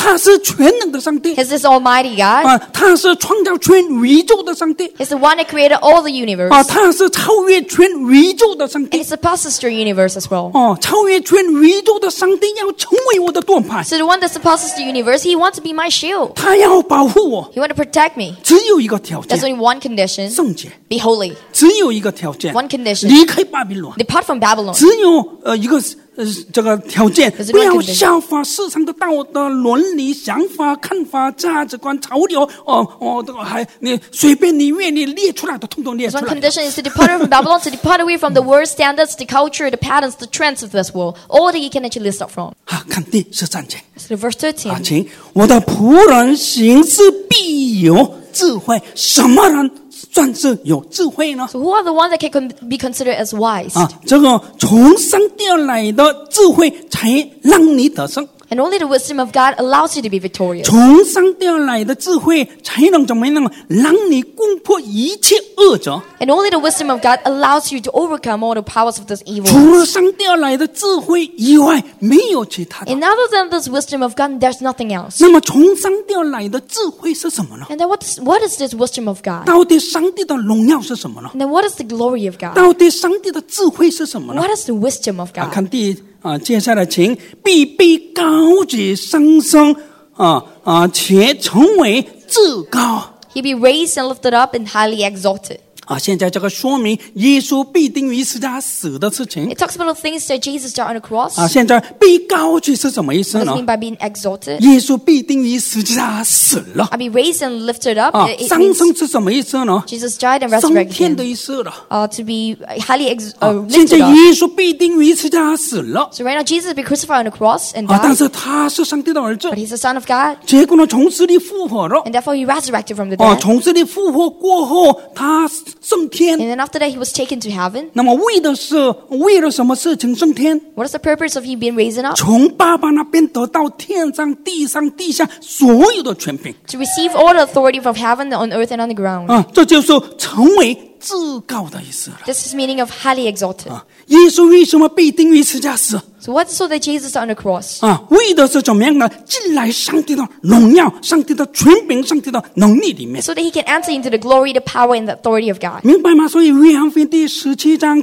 他是全能的上帝 He's this Almighty God. 他是创造全宇宙的上帝 He's the one that created all the universe. 他是超越全宇宙的上 And 帝 He's the passes through universe as well. 超越全宇宙的上帝要成为我的盾牌 So the one that passes the universe, He wants to be my shield. 他要保护我 He wants to protect me. 只有一个条 There's 件 only one condition. 圣洁 Be holy. 只有一个条件 One condition. 离开巴比伦 Depart from Babylon. 只有一个这个条件 There's 不 one 要 condition. 效法世上的道德伦理想法看法价值观潮流还你随便你愿意列出来的统统列 There's 出 one 来 condition is to depart from Babylon, to depart away from the world standards, the culture, the patterns, the trends of this world. All that you can actually list up from. 看第13节 So verse 13. 请我的仆人行事必有智慧什么人算是有智慧呢 So who are the ones that can be considered as wise? 这个从上帝而来的智慧才让你得胜 And only the wisdom of God allows you to be victorious. 从上帝而来的智慧才能怎么样让你攻破一切恶者 And only the wisdom of God allows you to overcome all the powers of this evil. 除了上帝而来的智慧以外没有其他的 And other than this wisdom of God, there's nothing else. 那么从上帝而来的智慧是什么呢 And then what is this wisdom of God? 到底上帝的荣耀是什么呢 And then what is the glory of God? 到底上帝的智慧是什么呢 What is the wisdom of God? 看接下来请必被高举上升且成为至高 He be raised and lifted up and highly exalted. 现在这个说明耶稣必定于十字架死的事情 It talks about the things that Jesus died on the cross. 现在被高举是什么意思 What does 呢 it mean by being exalted? 耶稣必定于十字架死了 I be raised and lifted up. It 上 means 升是什么意思呢 Jesus died and 升 resurrected 天的 again. 意思了 To be highly 现在 lifted up. 耶稣必定于十字架死了 So right now Jesus be crucified on the cross and 但 died. 是他是上帝的儿子 But he's the Son of God. 结果呢从死里复活了 And therefore he resurrected from the dead. 从死里复活过后他升天 And then after that he was taken to heaven. 那么为了什么事情升天 What is the purpose of he being raised up? 从爸爸那边得到天上地上地下所有的权柄 To receive all the authority from heaven, on earth, and on the ground. 这就是成为至高的意思了 This is meaning of highly exalted. 耶稣为什么被钉于十字架死 So what so that Jesus is on the cross? 为的是怎么样呢进来上帝的荣耀上帝的权柄上帝的能力里面 So that he can enter into the glory, the power, and the authority of God. 明白吗所以约翰福音第17章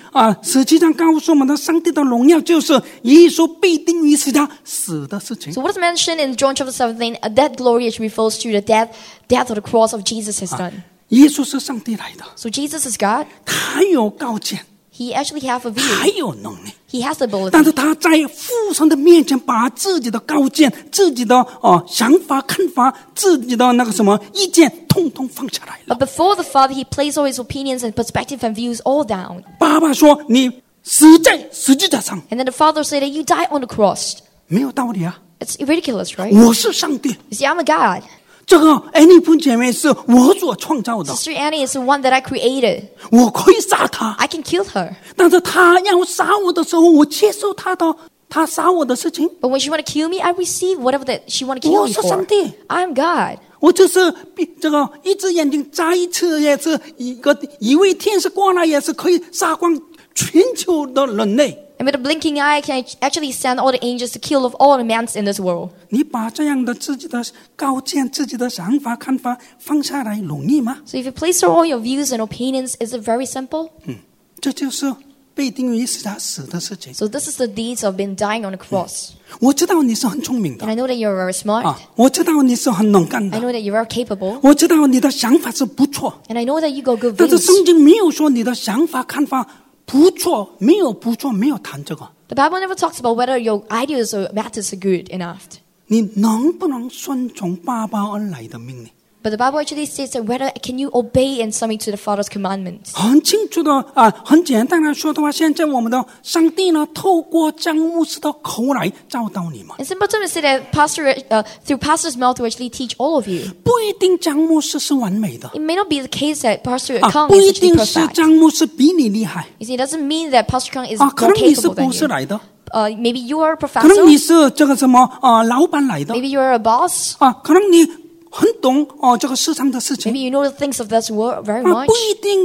17章告诉我们的上帝的荣耀就是耶稣被钉于十字架死的事情 So what is mentioned in John chapter 17, that glory which refers to the death of the cross of Jesus has done. 耶稣是上帝来的 So Jesus is God. 他有高见 He actually has a 他 view. 有能力 He has the 但 ability. 是他在父神的面前把自己的高见自己的想法看法自己的那个什么意见统统放下来了 But before the Father, he placed all his opinions and perspective and views all down. 爸爸说你死在十字架上 And then the Father said that you die on the cross. 没有道理啊 It's ridiculous, right? 我是上帝 You see, I'm a God. 这个安妮夫姐妹是我所创造的 Sister Annie is the one that I created. 我可以杀她 I can kill her. 但是她要杀我的时候我接受她杀我的事情 But when she want to kill me, I receive whatever that she want to kill me 我是上 for. 帝 I'm God. 我就是这个一只眼睛眨一次也是一位天使过来也是可以杀光全球的人类 And with a blinking eye, I can actually send all the angels to kill of all the men in this world. 你把这样的自己的高见自己的想法看法放下来容易吗 So if you place all your views and opinions, is it very simple? 这就是被钉于十字架死的事情 So this is the deeds of being dying on the cross. 我知道你是很聪明 And 的 I know that you're very smart. 我知道你是很能干 I 的 know that you're very capable. 我知道你的想法是不错 And I know that you got good 但是 views. 圣经没有说你的想法看法不错没有谈这个 The Bible never talks about whether your ideas or methods are good enough. 你能不能顺从爸爸而来的命令 But the Bible actually states that whether can you obey and submit to the Father's commandments. 很清楚的很简单的说的话现在我们的上帝呢透过张牧师的口来教导你们 In simple terms, say that through pastor's mouth to actually teach all of you. 不一定张牧师是完美的 It may not be the case that Pastor Kang 不 is 一 actually 定是 perfect. 张牧师比你厉害 You see, it doesn't mean that Pastor Kang is 可 more 能你是 capable than 博士 you. 来的 Maybe you are a 可能 professor. 你是这个什么老板来的 Maybe you are a boss. 可能你很懂这个市场的事情 Maybe you know the things of this world very 不 much. 一定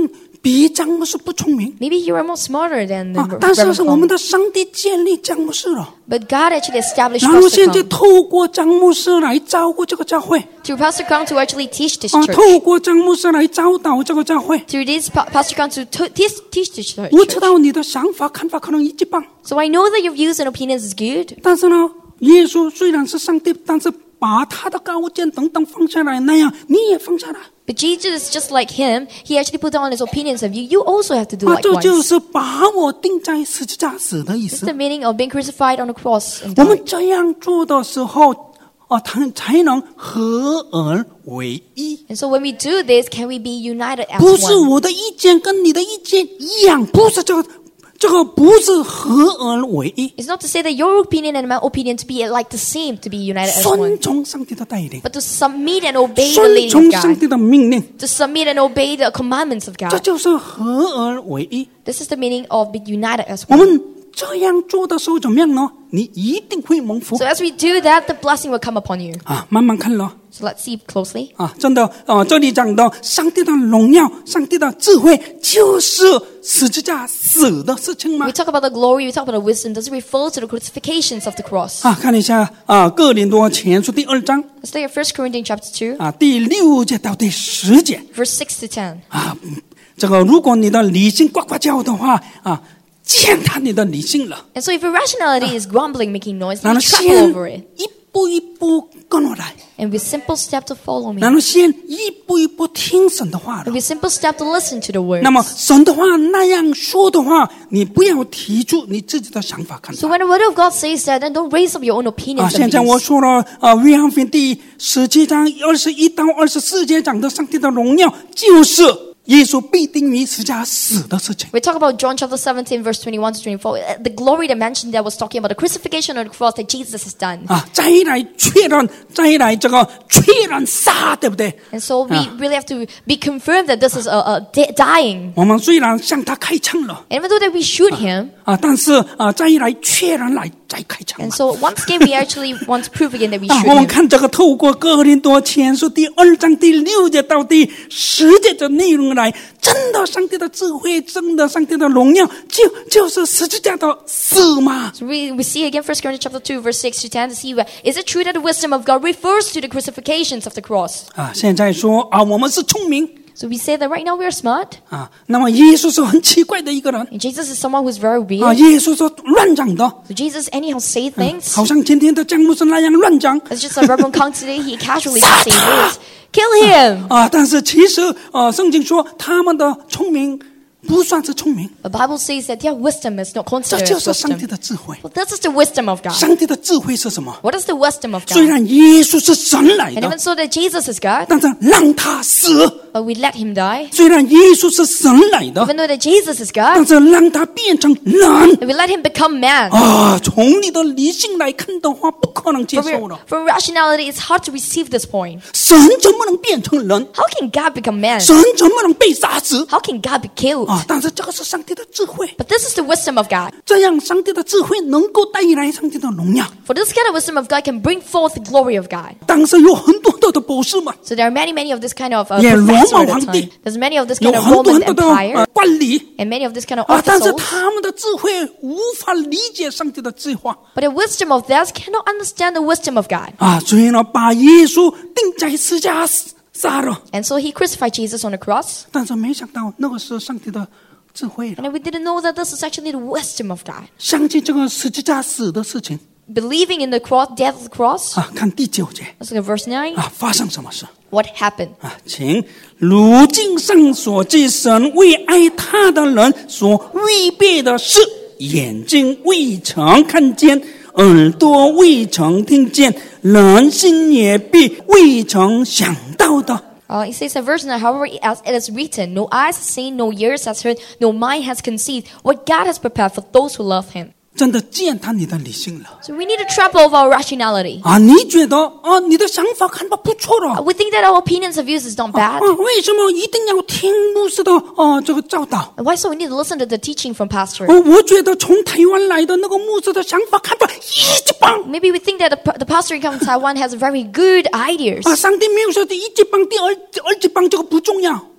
比张牧师不聪明 Maybe you are more smarter than the 但是 Reverend 我们 Kong. 的上帝建立张牧师了， But God actually established 然后 Pastor 现在 Kong 透过张牧师来照顾这个教会 through Pastor Kong to actually teach this 啊， church. 透过张牧师来教导这个教会。 Through this Pastor Kong to teach this church. 我知道你的想法看法可能一级棒， So I know that your views and opinions is good. 但是呢，耶稣虽然是上帝，但是把他的高见等等放下来，那样你也放下来 But Jesus is just like him. He actually put down his opinions of you. You also have to do 啊，这就 likewise. 是把我钉在十字架死的意 It's 思 the。meaning of being crucified on the cross and 我 dying. 们这样做的时候，才能合而为一。 And so when we do this, can we be united as 不是 one? 我的意见跟你的意见一样，不是这个不是合而为一， It's not to say that your opinion and my opinion to be like the same, to be united as one. 顺从上帝的带领， But to submit and obey the 顺 leading 从 of 上 God. 帝的命令， To submit and obey the commandments of 这 God. 就是合而为一。 This is the meaning of being united as 我 one. 们这样做的时候怎么样呢？你一定会蒙福 So as we do that, the blessing will come upon you. 啊！慢慢看咯 So let's see closely. 啊！真的这里讲到上帝的荣耀、上帝的智慧，就是十字架死的事情吗 We？talk about the glory, we talk about the wisdom. Does it refer to the crucifixions of the cross? 啊，看一下哥林多前书第2章 Let's take 1 Corinthians chapter 2, 啊，第6节到第10节 verse 6 to 10. 啊。这个如果你的理性呱呱叫的话啊，践踏你的理性了。 And so if your rationality is grumbling, making noise, 然 then 后 you trample 先 over it. 一步一步跟我来， And with simple step to follow me. 然后先一步一步听神的话 And 了。 with simple step to listen to the word. 那么神的话那样说的话，你不要提出你自己的想法看 So 法 when the word of God says that, then don't raise up your own 啊。 opinions 现 and 在我 views. 说了约翰福音第17章21到24节讲的上帝的荣耀，就是耶稣被钉于十字架死的事情。 We talk about John chapter 17, verse 21 to 24. The glory that mentioned there was talking about the crucifixion on the cross that Jesus has done. 啊，再来确认这个确认杀，对不对？ And so we really have to be confirmed that this is dying. 我们虽然向他开枪了 And even though that we shoot him, 但是再来确认来再开枪 and 嘛。 so once again we actually want to prove again that we 我们 shoot him. 看这个透过哥林多前书第2章第6节到第10节的内容来，真的上帝的智慧，真的上帝的荣耀，就是十字架的死嘛。 So we see again 1 Corinthians chapter 2, verse 6 to 10 to see where, is it true that the wisdom of God refers to the crucifixions of the cross? 现在说我们是聪明 So we say that right now we are smart. 那么耶稣是很奇怪的一个人 And Jesus is someone who's very weird. 耶稣是乱讲的 So Jesus anyhow say things. 好像今天的姜牧师那样乱讲 It's just like Reverend Kong today, he casually just say words. Kill him! 但是其实圣经说他们的聪明不算是聪明， The Bible says that their wisdom is not 这 considered 就 as 是上帝 wisdom. 的智慧。 Well, this is the wisdom of God. 上帝的智慧是什么？ What is the wisdom of 虽 God? 然耶稣是神来 And 的 even，so that Jesus is God, 但是让他死。 but we let him die. 虽然耶稣是神来的， Even though that Jesus is 但 God, 是让他变成人 and we let him become man. 从你的理性来看的话，不可能接 From, 受了。 from rationality, it's hard to receive this point. 神怎么能变成人？ How can God become man? 神怎么能被杀死？ How can God be killed? 但是这个是上帝的智慧， But this is the wisdom of God. 这样上帝的智慧能够带来上帝的荣耀。 For this kind of wisdom of God can bring forth the glory of God. 当时有很多的博士们， So there are many of this kind of 也罗 professor 马 at 皇 the 帝 time. There's many of this 有 kind of 很多 Roman 很多 Empire 的官吏 and many of this kind of 但是 officials. 他们的智慧无法理解上帝的计划 But the wisdom of theirs cannot understand the wisdom of God. 所以呢，把耶稣钉在十字架杀了。 And so he crucified Jesus on the cross. 但是没想到那个是上帝的智慧了， And we didn't know that this is actually the wisdom of God. 相信这个十字架死的事情 Believing in the cross, death of the cross. 看第9节 Let's look at verse 9. 发生什么事 What happened? 请如经上所记，神为爱他的人所预备的事，眼睛未曾看见，耳朵未曾听见，人心也必未曾想到的。 It says in verse 9, however, as it is written, no eyes has seen, no ears has heard, no mind has conceived what God has prepared for those who love him. 真的践踏你的理性了 So we need to trample over our rationality. 你觉得你的想法看法不错了 We think that our opinions and views is not bad. 为什么一定要听牧师的这个教导 And why so we need to listen to the teaching from pastor? 我觉得从台湾来的那个牧师的想法看法一级棒 Maybe we think that the pastor from Taiwan has very good ideas. 上帝没有说第一级棒第二级棒这个不重要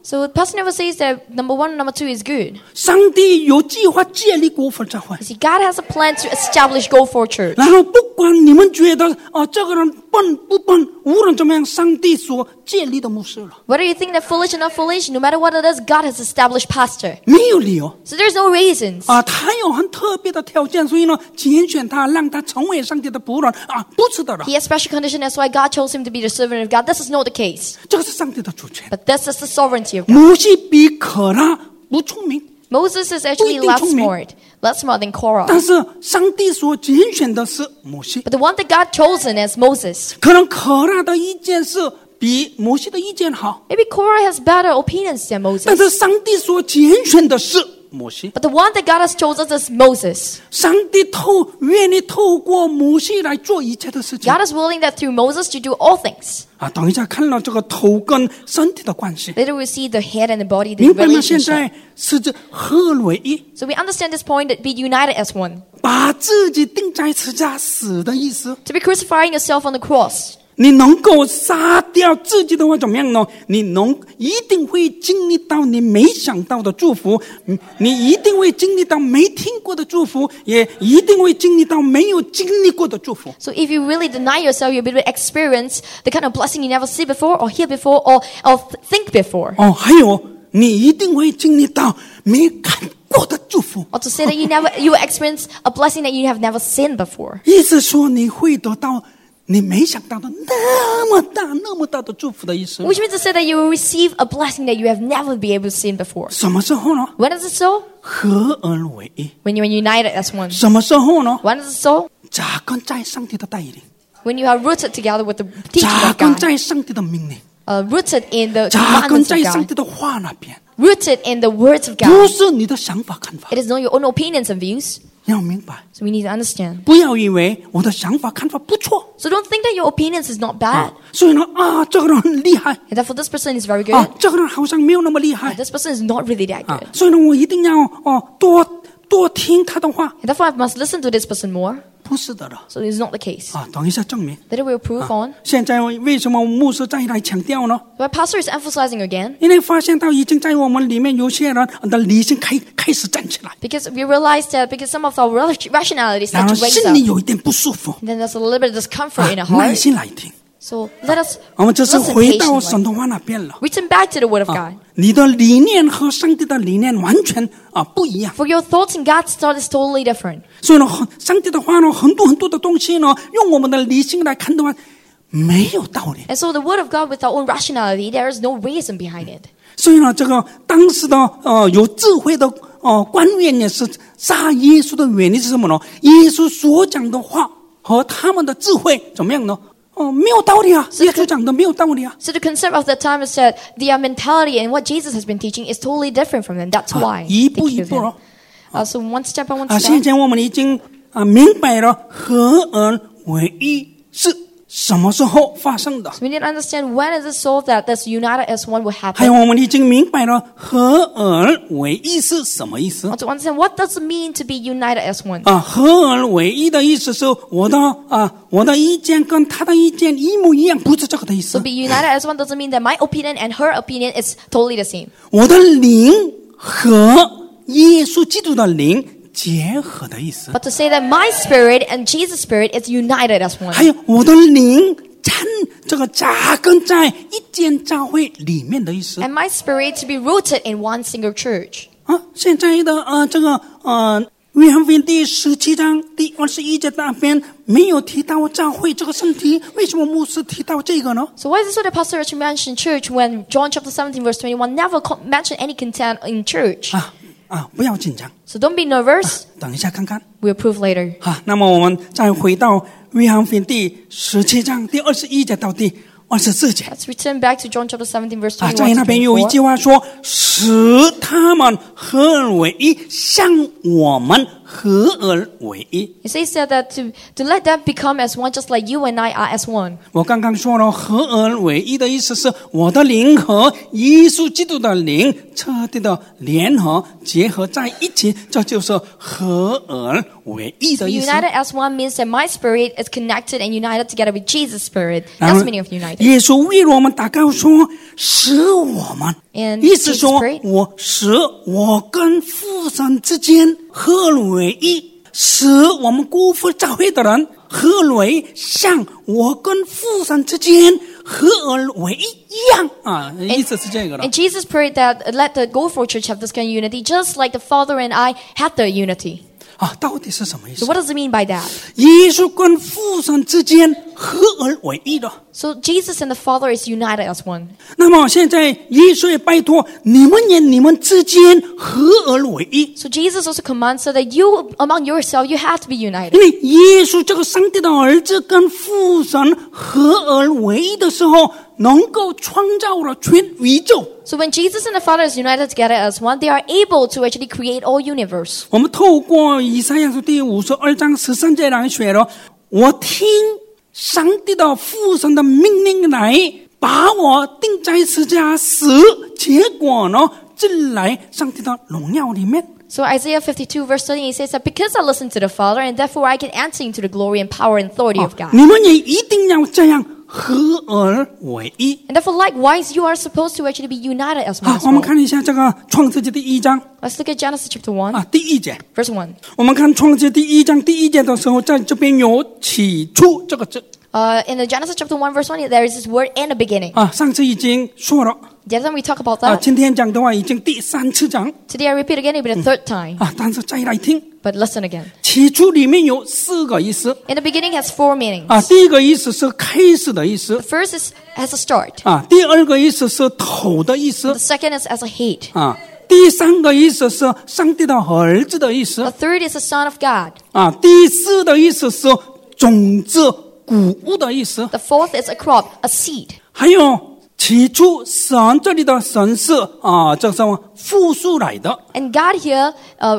So Pastor Neville says that number 1 and number 2 is good. 上帝有计划建立国佛教会， You see, God has a plan to establish Go For Church. 然后不管你们觉得这个人笨不笨，无论怎么样，上帝所建立的牧师了， Whether you think they're foolish or not foolish, no matter what it is, God has established pastor. 没有理由 So there's no reasons. 他有很特别的条件，所以呢，拣选他，让他成为上帝的仆人不是的了， He has special condition. That's why God chose him to be the servant of God. This is not the case. 这个是上帝的主权。 But this is the sovereignty of God. 摩西比可拉不聪明， Moses is actually less smart than Korah. 但是上帝所拣选的是摩西。 But the one that God chosen is Moses. 可能可拉的意见是比摩西的意见好， Maybe Korah has better opinions than 但 Moses. 是上帝所拣选的是摩西。 But the one that God has chosen is Moses. 上帝愿意透过摩西来做一切的事情 God is willing that through Moses to do all things. 等一下看到这个头跟身体的关系， Later we see the head and the body, the 明白吗？现 relationship. 在是这合而为一， So we understand this point that be united as one. 把自己钉在十字架死的意思。 To be crucifying yourself on the cross. 你能够杀掉自己的话怎么样呢？你一定会经历到你没想到的祝福，你一定会经历到没听过的祝福，也一定会经历到没有经历过的祝福。 So if you really deny yourself, you'll be able to experience the kind of blessing you never see before or hear before or think before. 还有你一定会经历到没看过的祝福。 Or to say that you will experience a blessing that you have never seen before. 意思说你会得到你没想到的那么大的祝福的意思。 Which means to say that you will receive a blessing that you have never been able to see before. 什么时候呢？ When is it so? 合而为一。 When you're united as one. 什么时候呢？ When is it so? 扎根在上帝的带领， When you are rooted together with the teaching 扎 of 根 God. 在上帝的命令， Rooted in the 扎根 commandments 在 of 上 God. 帝的话那边， Rooted in the words of 不 God. 是你的想法看法。 It is not your own opinions and views. 要明白， So we need to understand. 不要以为我的想法看法不错 So don't think that your opinions is not bad. 所以呢这个人很厉害 And therefore this person is very good. 这个人好像没有那么厉 But 害 this person is not really that good. 所以呢我一定要多听他的话， And therefore I must listen to this person more. 不是的了 So it is not the case. 等一下证明。 Later we'll prove on. 现在为什么牧师再来强调呢？ But pastor is emphasizing again 因为发现到已经在我们里面有些人的理性开始站起来， because we realize that because some of our rationality 然 start 后 to raise 心 up. 里有一点不舒服 And then there's a little bit of discomfort in our 耐 heart. 心来听。 So let us 我们这是 listen 回到神 patiently. 的话那边了。 Return back to the word of God. 你的理念和上帝的理念完全不一样， For your thoughts and God's thought is totally different. 所以呢，上帝的话呢，很多的东西呢，用我们的理性来看的话，没有道理。 And so the word of God with our own rationality, there is no reason behind it. 所以呢，这个当时的有智慧的官员也是杀耶稣的原因是什么呢？耶稣所讲的话和他们的智慧怎么样呢？没有道理啊！耶稣讲的没有道理啊！ So the concept of that time is that their mentality and what Jesus has been teaching is totally different from them. That's why 一 they 步一 killed 步 him. So one step by one 现 step. 在我们已经明白了合而为一是什么时候发生的， So we need to understand when is it so that this united as one will 还有 happen. 我们已经明白了合而为一是什么意思。 To understand what does it mean to be united as one. 合而为一的意思是我的意见跟他的意见一模一样，不是这个的意 So 思。 be united as one doesn't mean that my opinion and her opinion is totally the same. 我的灵和耶稣基督的灵结合的意思， But to say that my spirit and Jesus' spirit is united as one. 还有我的灵扎根在一间教会里面的意思。 And my spirit to be rooted in one single church. 现在的约翰福音第17章第21节那边没有提到教会这个身体，为什么牧师提到这个呢？ So why is it so that Pastor Richard mentioned church when John chapter 17 verse 21 never mentioned any content in church? 不要紧张， So don't be nervous. 等一下看看。 We'll prove later. 那么我们再回到约翰福音第17章第21节到第24节。 Let's return back to John chapter 17 verse 21 在那边有一 to 句话说，使他们合而为一，像我们合而为一。 It says that to let them become as one, just like you and I are as one. 我刚刚说了，合而为一的意思是我的灵和耶稣基督的灵彻底的联合结合在一起，这就是合而为一的意思。 United as one means that my spirit is connected and united together with Jesus' spirit. 然 That's 后 the meaning of united. 耶稣为我们祷告说，使我们 And 意思 Jesus 说 prayed, 我使我跟父神之间合而为一，使我们辜负教会的人合而为一，像我跟父神之间合而为一一样啊，意思是这个的。 and Jesus prayed that let the Gopher Church have this kind of unity, just like the Father and I had the unity. 啊，到底是什么意 So 思？ what does it mean by that? 耶稣跟父神之间合而为一的。 So Jesus and the Father is united as one. 那么现在耶稣也拜托你们之间合而为一， So Jesus also commands so that you, among yourself, you have to be 因 united. 为耶稣这个上帝的儿子跟父神合而为一的时候，能够创造了全宇宙。 So when Jesus and the Father is united together as one, they are able to actually create all universe. 我们透过以赛亚书第52章13节来学了，我听上帝的父神的命令来，把我钉在十字架死，结果呢，进来上帝的荣耀里面。 So Isaiah 52 verse 13, it says that because I listen to the Father, and therefore I can enter into the glory and power and authority of God. 你们也一定要这样合而为一。 And therefore, likewise, you are supposed to actually be united as one 好， as 我们 well. 看一下这个创世纪第1章 Let's look at Genesis chapter 1, 啊，第1节。 verse 1. 我们看创世纪第1章第1节的时候，在这边有起初这个字 In the Genesis chapter 1, verse 1, there is this word in the beginning. 啊，上次已经说了 The other time we talk about 啊， that. 今天讲的话已经第3次讲 Today I repeat again, it'll be the third time. 啊，但是再来听， But listen again. 起初里面有4个意思 In the beginning has 4 meanings. 啊，第一个意思是开始的意思 The first is as a start. 啊，第二个意思是头的意思 The second is as a head. 啊，第三个意思是上帝的儿子的意思 The third is the Son of God. 啊，第四的意思是种子谷物的意思， The fourth is a crop, a seed. 还有起初神这里的神是啊，这是复数来的 And God here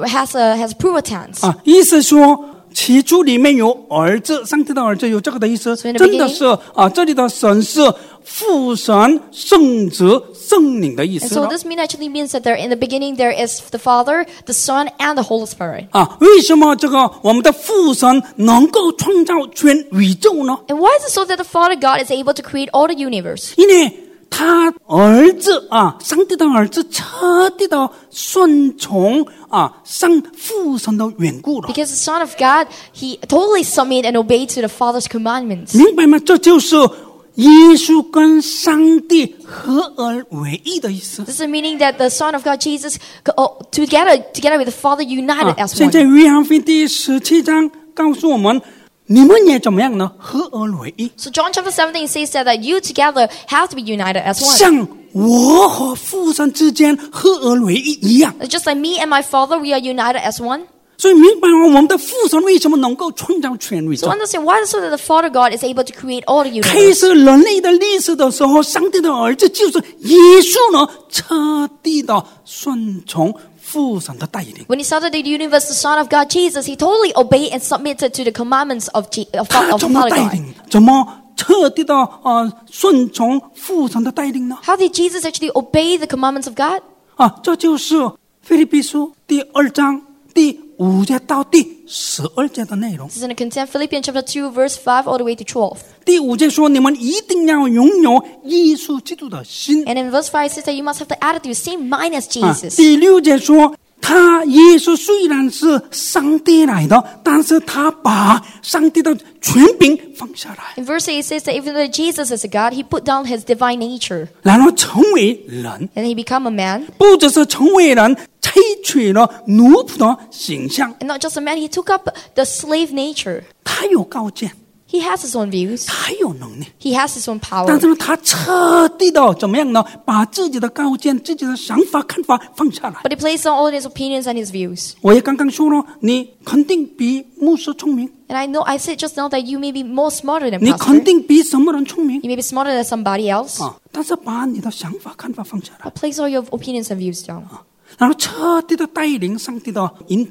has plural tense. 啊，意思说起初里面有儿子，上帝的儿子有这个的意思， So in the 真的是啊，这里的神是父神、圣子、圣灵的意 And 思 so 了 this actually means that there in the beginning there is the Father, the Son, and the Holy Spirit. 啊。为什么这个我们的父神能够创造全宇宙呢？ And why is it so that the Father God is able to create all the universe? 因为他儿子啊，上帝的儿子彻底的顺从啊，上父神的缘故了。 Because the Son of God, he totally submit and obeyed to the Father's commandments. 明白吗？这就是耶稣跟上帝合而为一的意思。 This is meaning that the Son of God, Jesus, together with the Father, united as 现在 one. 约翰福音第17章告诉我们，你们也怎么样呢？合而为一， So John chapter 17 says that you together have to be united as one. 像我和父神之间合而为一一样。 Just like me and my Father, we are united as one. 所以明白吗？我们的父神为什么能够创造全宇 So 宙？ understand why is it so that the Father God is able to create all the 开 universe? 始人类的历史的时候，上帝的儿子就是耶稣呢，彻底的顺从父神的带领。 When he started the universe, the Son of God, Jesus, he totally obeyed and submitted to the commandments of the 他怎么 Father 带 God. 领？怎么彻底的顺从父神的带领呢？ How did Jesus actually obey the commandments of God? 啊，这就是腓立比书第2章第5节到第12节的内容。 This is in the content Philippians chapter 2, verse 5 all the way to 12. 第5节说，你们一定要拥有耶稣基督的心。 And in verse 5 it says that you must have the attitude, same mind as 啊， Jesus. 第6节说，耶稣虽然是上帝来的，但是他把上帝的权柄放下来， In verse 8 it says that even though Jesus is a God, he put down his divine nature. 然后成为人， And he became a man. 不只是成为人，采取了奴仆的形象。 And not just a man, he took up the slave nature. 他有高见， He has his own views. 他有能力， He has his own power. 但是呢，他彻底的怎么样呢？把自己的高见、自己的想法、看法放下来。 But he placed on all his opinions and his views. 我也刚刚说了，你肯定比牧师聪明， And I said just now that you may be more smarter than 你 pastor. 肯定比什么人聪明 You may be smarter than somebody else. 啊？但是把你的想法、看法放下来， But place all your opinions and views down. 然后彻底的带领上帝的引导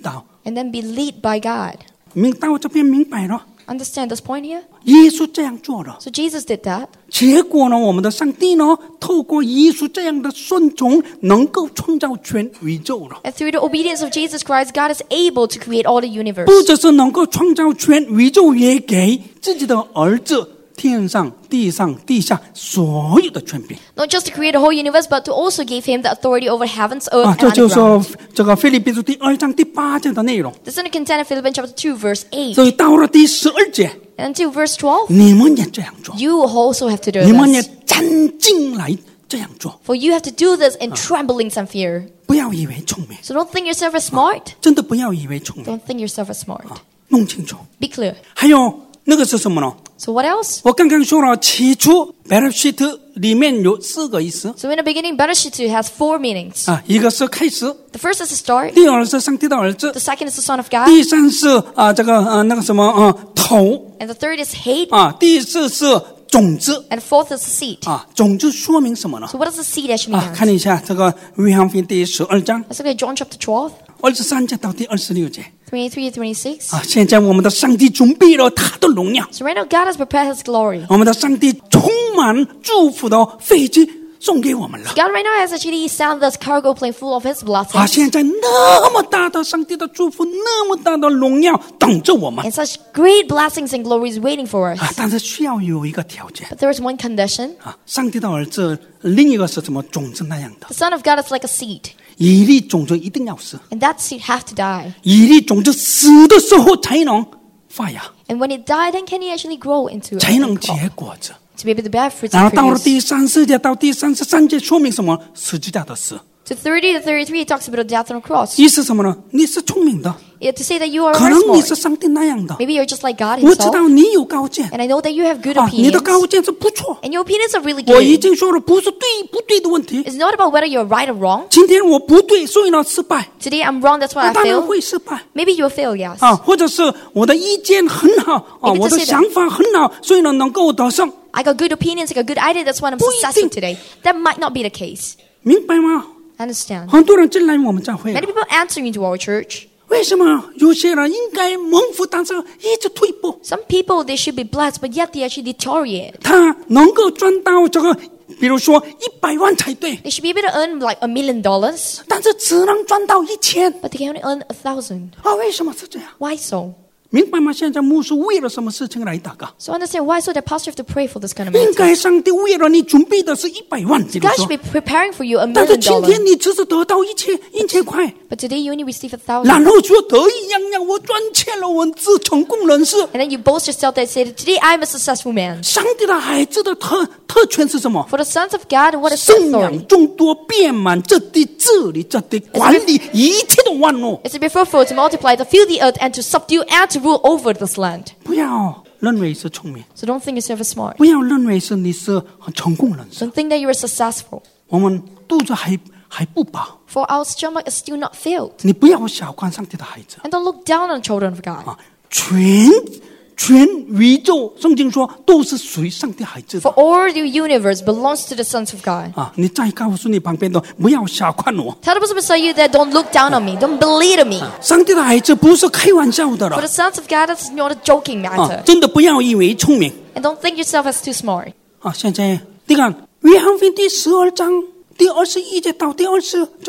and then be led by God. 到这边明白了， Understand this point here? 耶稣这样做了， So Jesus did that. 结果呢，我们的上帝呢，透过耶稣这样的顺从，能够创造全宇宙了。 And through the obedience of Jesus Christ, God is able to create all the universe. 不只是能够创造全宇宙，也给自己的儿子天上、地上、地下所有的权柄。 Not just to create the whole universe, but to also give him the authority over heavens, earth, 这 and 就是 underground. 这个腓立比书第2章第8节的内容。 This is contained in Philippians chapter 2, verse 8. 所以到了第12节， And until verse 12, 你们也这样做， you also have to do 你们也 this. 站进来这样做， For you have to do this in tremblings and fear. 不要以为聪明， So don't think yourself as smart. 真的不要以为聪明， Don't think yourself as smart. 弄清楚。 Be clear. 还有那个是什么呢？ So what else? 我刚刚说了，起初 Bereshit 里面有4个意思 So in the beginning, Bereshit has 4 meanings. 一个是开始， The first is the start. 第二是上帝的儿子， The second is the Son of God. 第三是这个那个什么头 And the third is hate. 第四是种子 And the fourth is the seed. 种子说明什么呢？ So what does the seed actually mean? 看一下这个约翰福音第12章 Let's look at John chapter 12, 23节到第26节 23 to 26. 现在我们的上帝准备了他的荣耀， So right now, God has prepared His glory. 我们的上帝充满祝福的飞机送给我们了。 God right now has actually sent this cargo plane full of His blessings. 现在那么大的上帝的祝福，那么大的荣耀等着我们 And such great blessings and glories waiting for us. 但是需要有一个条件 But there is one condition. 上帝的儿子另一个是什么种子那样的， The Son of God is like a seed. 一粒种子一定要死， And that seed have to die. 一粒种子死的时候才能发芽， And when it died, then can it actually grow into 才能 a crop? 结果子。 To be able to bear fruits 然后 and 到了 produce. 第34节到第33节，说明什么？十字架的死， To 30 to 33, it talks about the death on the cross. 意思什么呢？你是聪明的， To say that you are 可 very 能你是 smart. 上帝那样的。 Maybe you're just like God 我知 Himself. 道你有高见 And I know that you have good 你的 opinions. 高见是不错。 And your opinions are really 我已 good. 经说了，不是对不对的问题。 It's not about whether you're right or wrong. 今天我不对，所以呢失败， Today I'm wrong, that's why I 当然 fail. 会失败 Maybe you'll fail, yes. 或者是我的意见很好 Maybe 我的 to say that. 想法很好，所以呢能够得胜， I got good opinions, I got good ideas, that's why I'm 不一定。 successful today. That might not be the case. 明白吗？ Understand? 很多人进来我们教会了 Many people enter into our church. 为什么有些人应该蒙福，但是一直退步？ Some people, they should be blessed, but yet they actually deteriorate. 他能够赚到这个，比如说100万才对， They should be able to earn like $1 million, but 但是只能赚到1000。 they can only earn 1,000. 为什么是这样？ Why so? 明白吗？现在牧师为了什么事情来祷告？ So understand why so that pastor have to pray for this kind of 应 matter. 该上帝为了你准备的是100万，比如 God 说 should be preparing for you $1 但是 million. 今天你只是得到1000块， But today you only receive 然 1,000. 后说得意洋洋，我赚钱了，我是成功人士。 And then you boast yourself that say, today I'm a successful man. 上帝的孩子的特权是什么？ For the sons of God, what is their 生 authority? 养众多，遍满这地，治理这地，管理一切的万物。 It's to be fruitful, to multiply, to fill the earth, and to subdue and to rule over this land. 不要认为是聪明， So don't think yourself as smart. 不要认为是你是很成功人士。 Don't think that you are successful. 我们肚子还不饱， For our stomach is still not filled. 你不要小看上帝的孩子 And don't look down on the children of God. 全宇宙，圣经说都是属于上帝孩子 For 的 all the universe belongs to the sons of God. 你再告诉你旁边的，不要小看我。 Tell the person beside you that don't look down on me, don't belittle me. 上帝的孩子不是开玩笑的 For 了 the sons of God, it's not a joking matter. 真的不要以为聪明 And don't think yourself as too smart. 现在你看约翰福音第12章第21节到第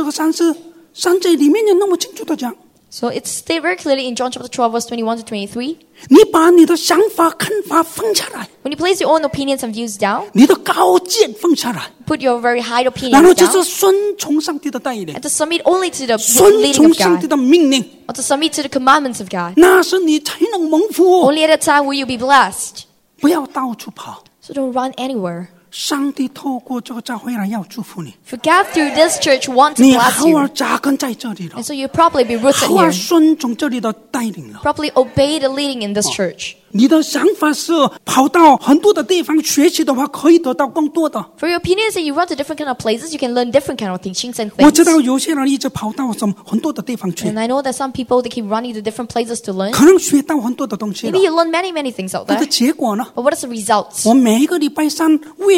33节里面有那么清楚的讲， So it's stated very clearly in John chapter 12, verse 21 to 23. 你把你的想法看法放下来， When you place your own opinions and views down, 你的高见放下来， put your very high 然后 opinions 就是 down, 顺从上帝的带领， and to submit only to the 顺 leading 从 of 上帝 God, 的命令， or to submit to the commandments of God. 那是你才能蒙福。 Only at a time will you be blessed. 不要到处跑， So don't run anywhere. 上帝透过这个教会来要祝福你， For God through this church want to 你 bless 好好 you. 扎根在这里了 And，so you probably be rooted 好好 here. 顺从这里的带领了。 Properly obey the leading in this church. 你的想法是跑到很多的地方学习的话，可以得到更多的。 For your opinions that you run to different kind of places, you can learn different kind of teachings and 我知道 things. 有些人一直跑到很多的地方去， And I know that some people, they keep running to different places to learn. 可能学到很多的东西了 Maybe。you learn many, many things out 它的 there. 结果呢？ But what is the results? 我每一个礼拜三为了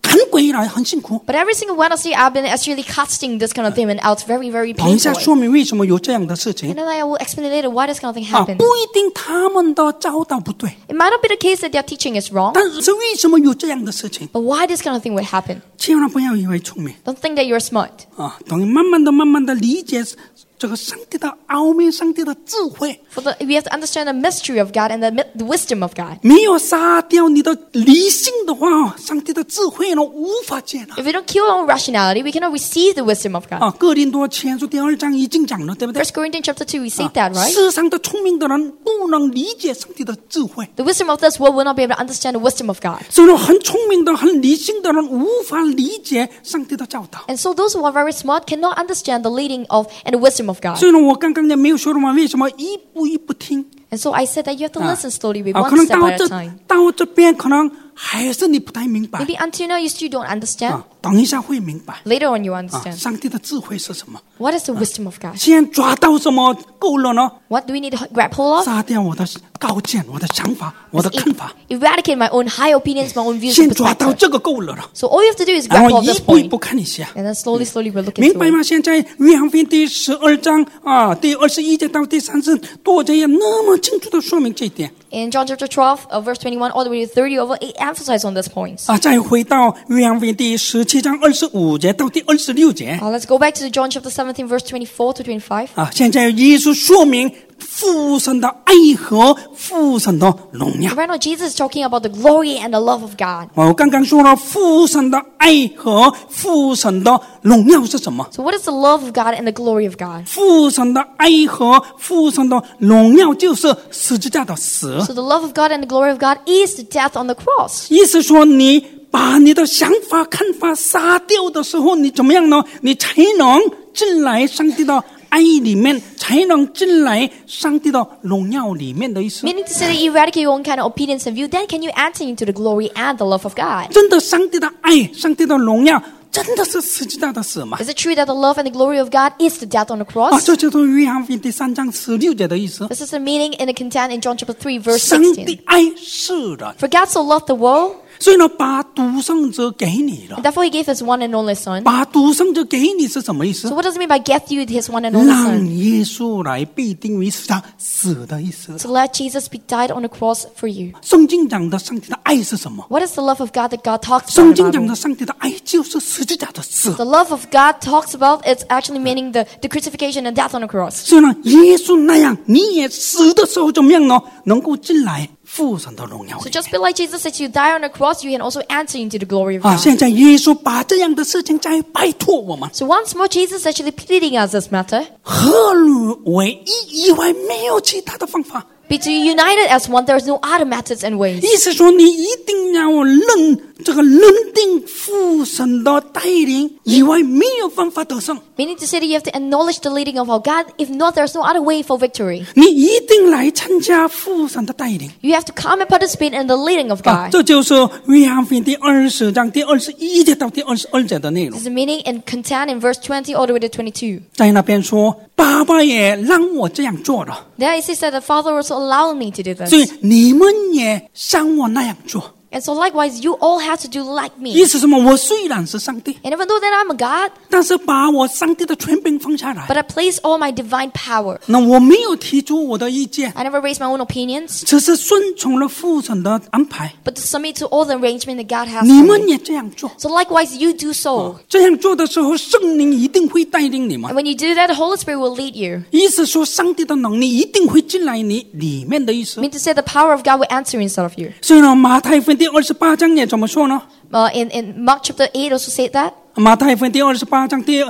赶鬼来很辛苦。 But every single Wednesday, I've been actually casting this kind of demon out very, very 等一下 painfully. 说明为什么有这样的事情 And then I will explain later why this kind of thing 啊， happened. 不一定他们的教导不对， It might not be the case that their teaching is wrong, 但是为什么有这样的事情？ but why this kind of thing would happen? 千万不要以为聪明 Don't think that you're smart. 啊，等于慢慢的理解这个上帝的奥秘，上帝的智慧。 We have to understand the mystery of God and the wisdom of God. 没有杀掉你的理性的话，上帝的智慧呢无法接纳 If we don't kill our rationality, we cannot receive the wisdom of God. 啊。哥林多前书第2章已经讲了，对不对？ 1 Corinthians chapter 2, we say that, right? 世上的聪明的人不能理解上帝的智慧， The wisdom of this world will not be able to understand the wisdom of God. 所以说很聪明的、很理性的人无法理解上帝的教导。 And so those who are very smart cannot understand the leading of and the wisdom of God. 所以呢，我刚刚也没有说的嘛，为什么一步一步听 And so I said that you have to listen slowly with 啊？ one 可能 step at a time. 到这边，可能还是你不太明白 Maybe until now you still don't understand. 啊。等一下会明白 Later on you 啊。 understand. 上帝的智慧是什么？ What is the wisdom of God? 先抓到什么够了呢？ What do we need to grab hold of? 杀掉我的高见、我的想法、我的看法， Eradicate my own high opinions, my own views 先 and 抓到 perspectives. 这个够了了。 So all you have to do is 然 grab 后 hold of 一 this 步一 point. 步看一下， And then slowly we'll look 明 into 白 it. 吗？现在约翰福音第12章啊，第21节到第30多节也那么清楚的说明这一点 In John chapter 12, verse 21 all the way to 30, over 8 emphasize on this points. 啊。再回到约翰福音第17章25节到第26节 Let's go back to John chapter 17, verse 24 to 25. 啊，现在耶稣说明父神的爱和父神的荣耀。 Right now, Jesus is talking about the glory and the love of God. 我刚刚说了父神的爱和父神的荣耀是什么？ So what is the love of God and the glory of God? 父神的爱和父神的荣耀就是十字架的死。 So the love of God and the glory of God is the death on the cross. 意思说，你把你的想法、看法杀掉的时候，你怎么样呢？你才能进来上帝的爱里面，才能进来上帝的荣耀里面的意思。 Meaning to say that you eradicate your own kind of opinions and view, then can you enter into the glory and the love of God? 真的，上帝的爱、上帝的荣耀，真的是十字架的死吗？ Is it true that the love and the glory of God is the death on the 啊， cross? 这就是约翰福音第3章16节的意思。 This is the meaning in the content in John chapter 3, verse 上 16. 帝爱世人， For God so loved the world, 所以呢，把独生者给你了。 and therefore he gave his one and only son. 把独生者给你是什么意思 So？what does it mean by give you his one and only 让 son? 耶稣来必定为十字架死的意思。 To let Jesus be died on the cross for you. 圣经讲的上帝的爱是什么？ What is the love of God that God talks 圣 about? 经 in the 讲的 Bible? 上帝的爱就是十字架的死。 The love of God talks about, it's actually meaning the crucifixion and death on the cross. 所以呢，耶稣那样，你也死的时候怎么样呢？能够进来父神的荣耀 So 里。 just be like Jesus, that you die on the cross, you can also enter into the glory of 啊， God. 现在耶稣把这样的事情在拜托我们， So once more, Jesus is actually pleading us this matter. 合为一以外没有其他的方法。 Be to be united as one, there is no other methods and ways. 意思说，你一定要认定父神的带领以外没有办法得胜。 Meaning to say that you have to acknowledge the leading of our God. If not, there's no other way for victory. 你一定来参加父神的带领。 You have to come and participate in the leading of 啊， God. 这就是约翰福音第20章第21节到第22节的内容 This。is the meaning and content in verse 20 all the way to 22. 在那边说，爸爸也让我这样做了， There it says that the Father also allowed me to do 所以 this. 你们也像我那样做。 And so likewise, you all have to do like 意 me. 思是什么？我虽然是上帝， And even though that I'm a God, 但是把我上帝的权柄放下来。 but I place all my divine power. 那我没有提出我的意见， I never raise my own opinions, 只是顺从了父神的安排。 but to submit to all the arrangement that God has 你 for 们 me. 也这样做。 So likewise, you do so. 这样做的时候，圣灵一定会带领你们 And。when you do that, the Holy Spirit will lead you. 意思说，上帝的能力一定会进来你里面的意思 I。mean to say the power of God will enter inside of you. 所以呢，马太福音第28章也怎么说呢？ In Mark chapter 8 also said that. 马太福音第28章第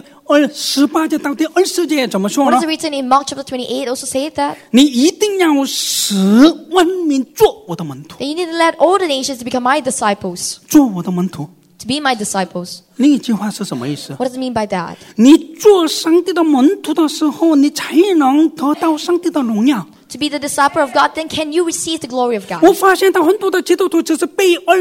18节到第20节怎么说 What 呢 is？written in Mark chapter 28 also said that. 你一定要使万民做我的门徒， That you need to let all the nations to become my disciples. 做我的门徒。 To be my disciples. 另一句话是什么意思？ What does it mean by that? 你做上帝的门徒的时候，你才能得到上帝的荣耀。 To be the disciple of God, then can you receive the glory of 我 God? 发现到很多的基督徒只是背第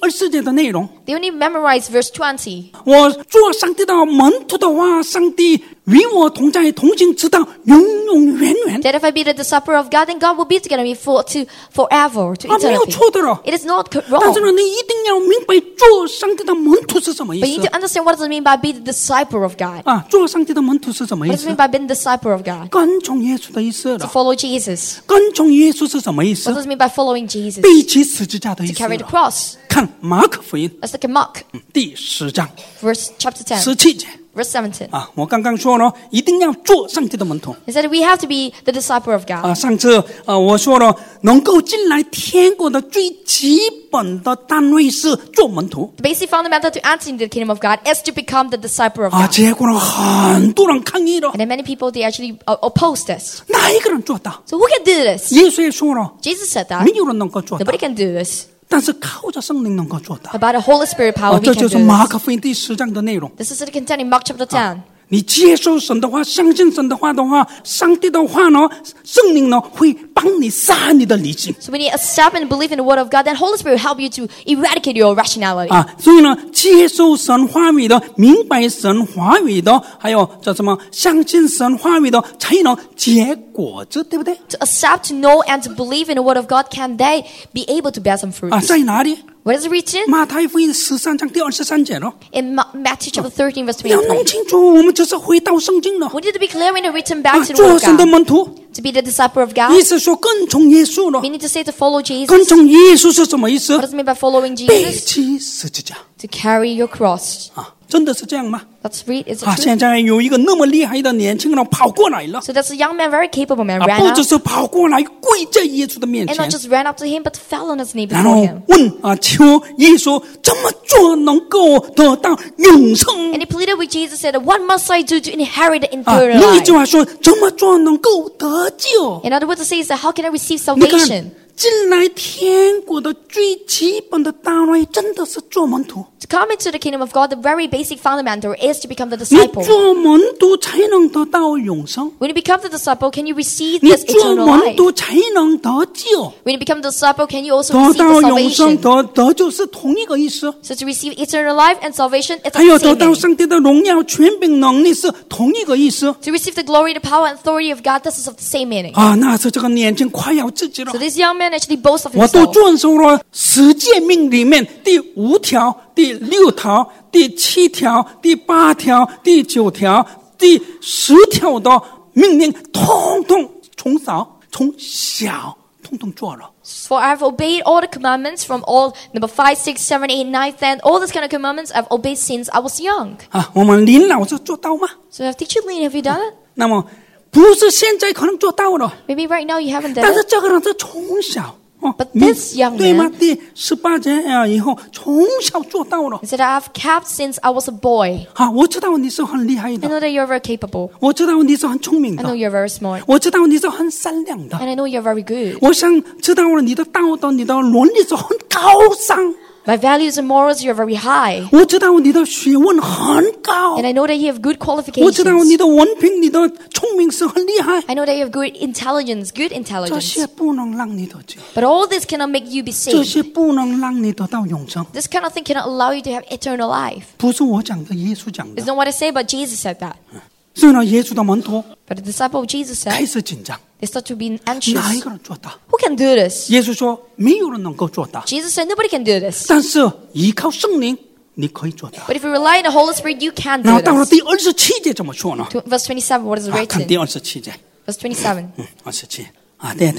20节的内容。 They only memorize verse 20. 我做上帝的门徒的话，上帝与我同在，同行直到永永远远。 That if I be the disciple of God, then God will be together with me forever, to 没有 eternity. 错的了。 It is not 但是 wrong. 呢，你一定要明白做上帝的门徒是什么意 But you 思 need to understand what does it mean by be the disciple of God. 啊！做上帝的门徒是什么意 What does it 思 mean？by being the disciple of God? 跟从耶稣的意思 To 了。 follow Jesus. 跟从耶稣是什么意 What 思？ does it mean by following Jesus? 背起十字架的意 To 思 carry the 了。 cross. 看马可福音 Let's look at Mark, 第10章 chapter 10, 17节 verse 17. 啊！我刚刚说了，一定要做上帝的门徒 He said we have to be the disciple of God. 啊！上次我说了，能够进来天国的最基本的单位是做门徒 The basic fundamental to entering the kingdom of God is to become the disciple of 啊！ God. 结果呢，很多人抗议了， And then many people, they actually oppose this. 哪一个人做到？ So who can do this? 耶稣也说了， Jesus said that. 没有人能够做到 Nobody，can do this. 但是靠着圣灵能够做到 But by the Holy Spirit power, 啊！ we 这 can 就 do 是马 this. 可福音第10章的内容。 This is the content in Mark chapter 10. 你接受神的话，相信神的话的话，上帝的话呢，圣灵呢会帮你杀你的理性 So when you accept and believe in the word of God, then Holy Spirit will help you to eradicate your rationality. 啊。所以呢，接受神话语的，明白神话语的，还有叫什么，相信神话语的，才能结果子，对不对？ To accept, to know, and to believe in the word of God, can they be able to bear some fruit? 啊，在哪里？ Where is it written? 马太福音13章第23节了。 In Matthew chapter 13, verse 要弄 23. 清楚，我们就是回到圣经了 We need to be clear when it written 啊， back to the 做 word of 神的 God. 门徒， To be the disciple of God, 意思说跟从耶稣了 we。need to say to follow 跟 Jesus. 从耶稣是什么意思 What？does it mean by following 背 Jesus? 起十字架 To carry your cross. 啊，真的是这样吗？ Let's read. Is it 啊， true? 现在有一个那么厉害的年轻人跑过来了， So that's a young man, very capable man, 啊， ran 不 up 只是跑过来跪在耶稣的面 and 前 not，just ran up to him, but fell on his knee 然 before 后 him. 问啊，求耶稣怎么做能够得到永生 And he pleaded with Jesus, said, "What must I do to inherit the 啊？ eternal 另一句 life?" 话说，怎么做能够得救？ In other words, to say is that how can I receive 你看 salvation?， 进来天国的最基本的单位，真的是做门徒。 To come into the kingdom of God, the very basic fundamental is to become the 你 disciple. 做门徒才能得到永生， When you become the disciple, can you receive 你 this 做 eternal 门 life? 徒才能得救。 When you become the disciple, can you also 得 receive 到 the 永生， salvation? 得救是同一个意思。 So to receive eternal life and salvation, it's 还有 the 得 same 到 meaning. 上帝的荣耀、权柄、能力是同一个意思 To receive the glory, the power, and authority of God, this is of the same meaning. 啊！那是这个年轻快要自己了 So。this young man actually boasts of 我都 himself. 遵守了10诫命里面第5条、第6条、第7条、第8条、第9条、第10条的命令，通通从小通通做了。 For I have obeyed all the commandments from all number 5, 6, 7, 8, 9, 10, all these kind of commandments I've obeyed since I was young. 啊，我们林老师做到吗？ So teacher Lin, have you done it? 那么不是现在可能做到了， Maybe right now you haven't done 但是 it. 这个人是从小哦 But this young 对吗 man-？ 第18节以后从小做到了 He said, I have kept since I was a boy. 啊！我知道你是很厉害 I 的， know that you're very capable. 我知道你是很聪明 I know 的， you're very smart. 我知道你是很善良的， And I know you're very good. 我想知道了你的道德、你的伦理是很高尚， My values and morals, you're very high. 我知道你的学问很高 And，I know that you have good 我知道你 qualifications. 的文凭、你的聪明是很厉害， I know that you have good intelligence, good 这 intelligence. 些不能让你得救， But all this cannot make you be 这 saved. 些不能让你得到永生， This kind of thing cannot allow you to have eternal life. 不是我讲的，耶稣讲 It's 的。 not what I say, but Jesus said that. 所以呢，耶稣的门徒 But the disciple of Jesus 开 said, 始紧张， they start to be 哪一 anxious. 个人做到？ Who can do this? 耶稣说，没有人能够做到， Jesus said, nobody can do this. 但是依靠圣灵，你可以做到。 But if you rely on the Holy Spirit, you can 然 do 后到了 this. 第27节怎么说呢？ Verse 27, what is 啊，看第 written? 27节， Verse 27. 27啊，对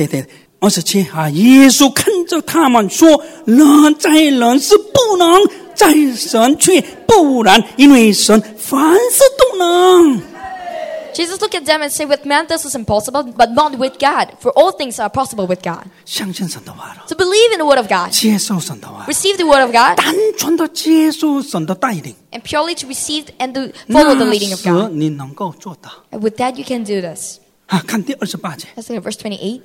，27啊，耶稣看着他们说：“人在人是不能，在神却不然，因为神凡事都能。” Jesus looked at them and said, with man this is impossible, but not with God. For all things are possible with God. 相信神的话了， So believe in the word of God. 接受神的话， Receive the word of God. 单纯的接受神的带领， And purely to receive and to follow the 那 leading of 时 God. 你能够做到。 And with that you can do this. 啊，看第28节 Let's look at verse 28. 啊，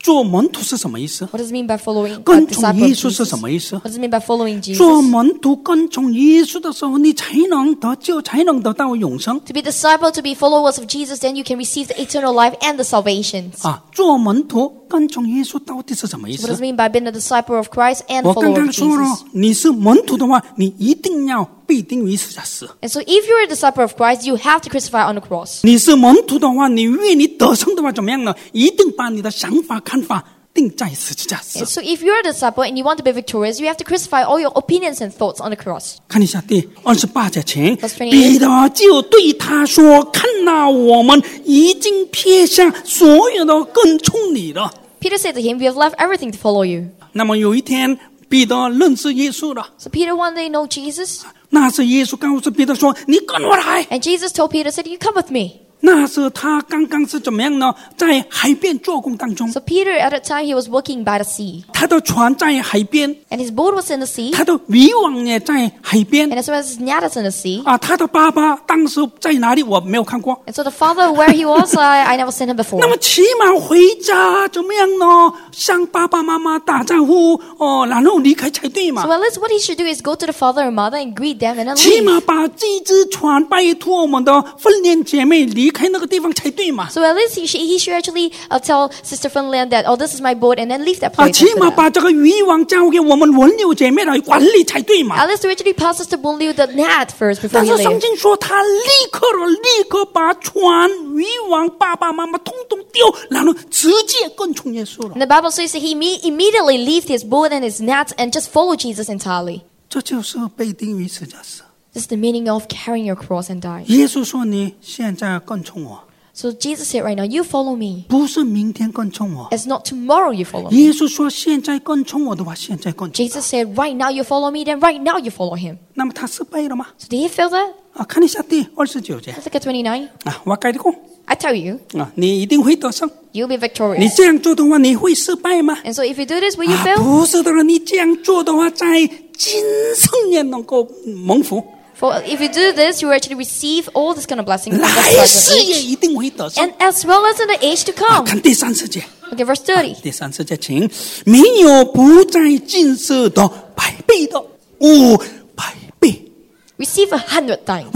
做门徒是什么意思？ What does it mean by following 跟从 disciple 耶 of 稣是 Jesus? 什么意思？ What does it mean by following 做 Jesus? 门徒跟从耶稣的时候，你才能得救，才能得到永生。 To be disciple, to be followers of Jesus, then you can receive the eternal life and the salvations. 做门徒跟从耶稣到底是什么意 So what does 思？ it mean by being a disciple of Christ and 我刚 follower 刚 of 说了 Jesus?， 你是门徒的话，你一定要必定于十字架死。 And so if you're a disciple of Christ, you have to crucify on the cross. 你是门徒的话，你愿意得胜的话，怎么样呢？一定把你的想法、看法定在十字架 And 上。 so if you're a disciple and you want to be victorious, you have to crucify all your opinions and thoughts on the cross. 看一下第28节前 Verse 28， 彼得就对他说：“看哪，我们已经撇下所有的跟从你了。 Peter said to him, we have left everything to follow you. ” 那么有一天，彼得认识耶稣了。 So Peter one day know Jesus. 那是耶稣告诉彼得说：“你跟我来。” And Jesus told Peter, said, you come with me. 那是他刚刚是怎么样呢？在海边做工当中， So Peter, at that time, he was working by the sea. 他的船在海边， And his boat was in the sea. 他的渔网也在海边 And as well as his net is in the sea. 他的爸爸当时在哪里？我没有看过。 And so the father, where he was, I never seen him before. 那么起码回家怎么样呢？向爸爸妈妈打招呼然后离开才对 So 嘛。 at least what he should do is go to the father and mother and greet them and then 起 leave. 码把这只船拜托我们的分裂姐妹离开那个地方才对嘛。 So at least he should actually tell Sister Finland that, oh, this is my boat, and then leave that place. 起 after 码 that. 把这个渔网交给我们文流姐妹来管理才对嘛。 At least to actually pass Sister Bunliu the net first before 但 he 是圣 leave. 经说，他立刻把船、渔网、爸爸妈妈通通丢，然后直接跟从耶稣了。 And the Bible says that he immediately left his boat and his net and just followed Jesus entirely. 这就是被钉于十字架上。 This is the meaning of carrying your cross and dying. 耶稣说：“你现在跟从我， So Jesus said right now, you follow me. 不是明天跟从我。 It's not tomorrow you follow me. 耶稣说：“现在跟从我的话，现在跟从。 Jesus said, right now you follow me, then right now you follow him. ” 那么他失败了吗？ So did he feel that? 看一下第29节 Let's look at 29. 我跟你讲 I tell you, 你一定会得胜。 you'll be 你 victorious. 这样做的话，你会失败吗？ And so if you do this, will you fail? 不是的，你这样做的话，在今生也能够蒙福， For if you do this, you will actually receive all this kind of blessing from 来 this present 世也 age. 一定会得胜 And。as well as in the age to come. 看第30节。 Okay, verse 30. 第30节，请没有不在今世的百倍的500倍 Receive 100 times.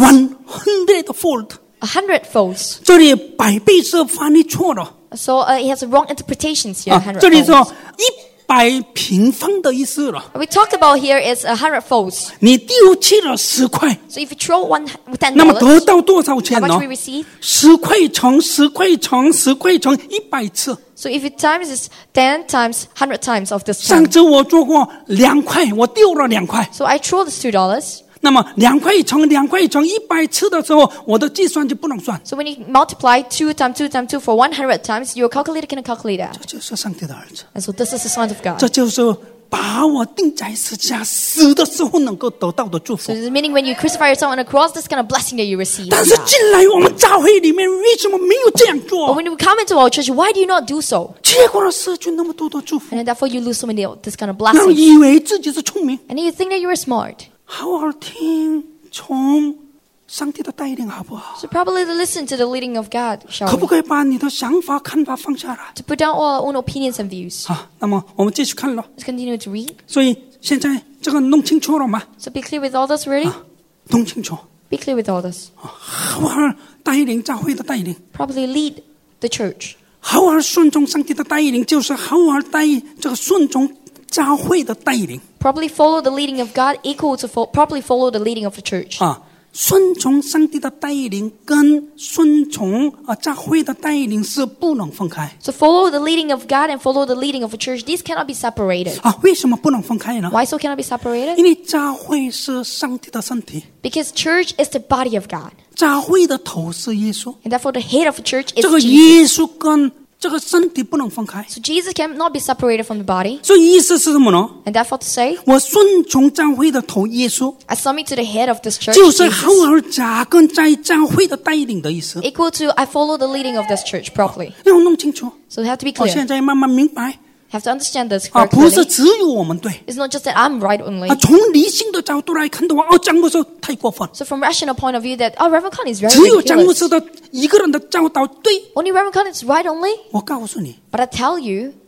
100-fold。 100 folds. 这里百倍是翻译错了 So it has wrong interpretations here. 100 这里说 folds. 100平方的意思了。 What we talked about here is 100 folds. 你丢弃了10块， So if you throw $10, 那么得到多少钱 how 呢 much we receive? ？10块乘10块乘10块乘100次。 So if you times is 10 times 100 times of this 上 time. 次我做过2块，我丢了2块。 So I throw this $2. 那么2块乘2块乘100次的时候，我的计算就不能算。 So when you multiply 2 times 2 times 2 for 100 times, your calculator cannot calculate that. 这就是上帝的儿子， And so this is the Son of God. 这就是把我钉在十字架死的时候能够得到的祝福 So。this is meaning when you crucify yourself on the cross, this kind of blessing that you receive. 但是进来我们教会里面，为什么没有这样 But 做？ when you come into our church, why do you not do so? 结果呢，失去那么多的祝福， And then therefore you lose so many of this kind of 然后 blessing. 以为自己是聪明， And then you think that you are smart. 好好听从上帝的带领，好不好？ So probably to listen to the leading of God, 可 shall 不 we? 可以把你的想法、看法放下来？ To put down all our own opinions and views. 那么我们继续看了。 Let's continue to read. 所以现在这个弄清楚了吗？ So be clear with all this, really? 弄清楚， Be clear with all this. 好好带领教会的带领， Probably lead the church. 好好顺从上帝的带领，就是好好这个顺从教会的带领 Probably follow the leading of God equal to probably follow the leading of the church. 顺从上帝的带领跟顺从教会的带领是不能分开 So follow the leading of God and follow the leading of the church. These cannot be separated. 为什么不能分开呢？ Why so cannot be separated? 因为教会是上帝的身体， Because church is the body of God. 教会的头是耶稣， And therefore the head of the church is 这个 Jesus. 耶稣跟这个身体不能分开。 So Jesus cannot be separated from the body. 所以意思是什么呢？ And therefore to say, 我顺从教会的头耶稣， I submit to the head of this church, 就是好 Jesus, 好扎根在教会的带领的意思。 equal to I follow the leading of this church properly. 要弄清楚， So you have to be 我现 clear. 在慢慢明白 Have to understand this 不是 correctly. 只有我们对 It's not just that I'm right only. 从理性的角度来看的话，张牧师太过分， So from rational point of view that, oh, Reverend Khan is very 只有张牧 ridiculous. 师的一个人的教导对。 Only Reverend Khan is right only. 我告诉你， But I tell you,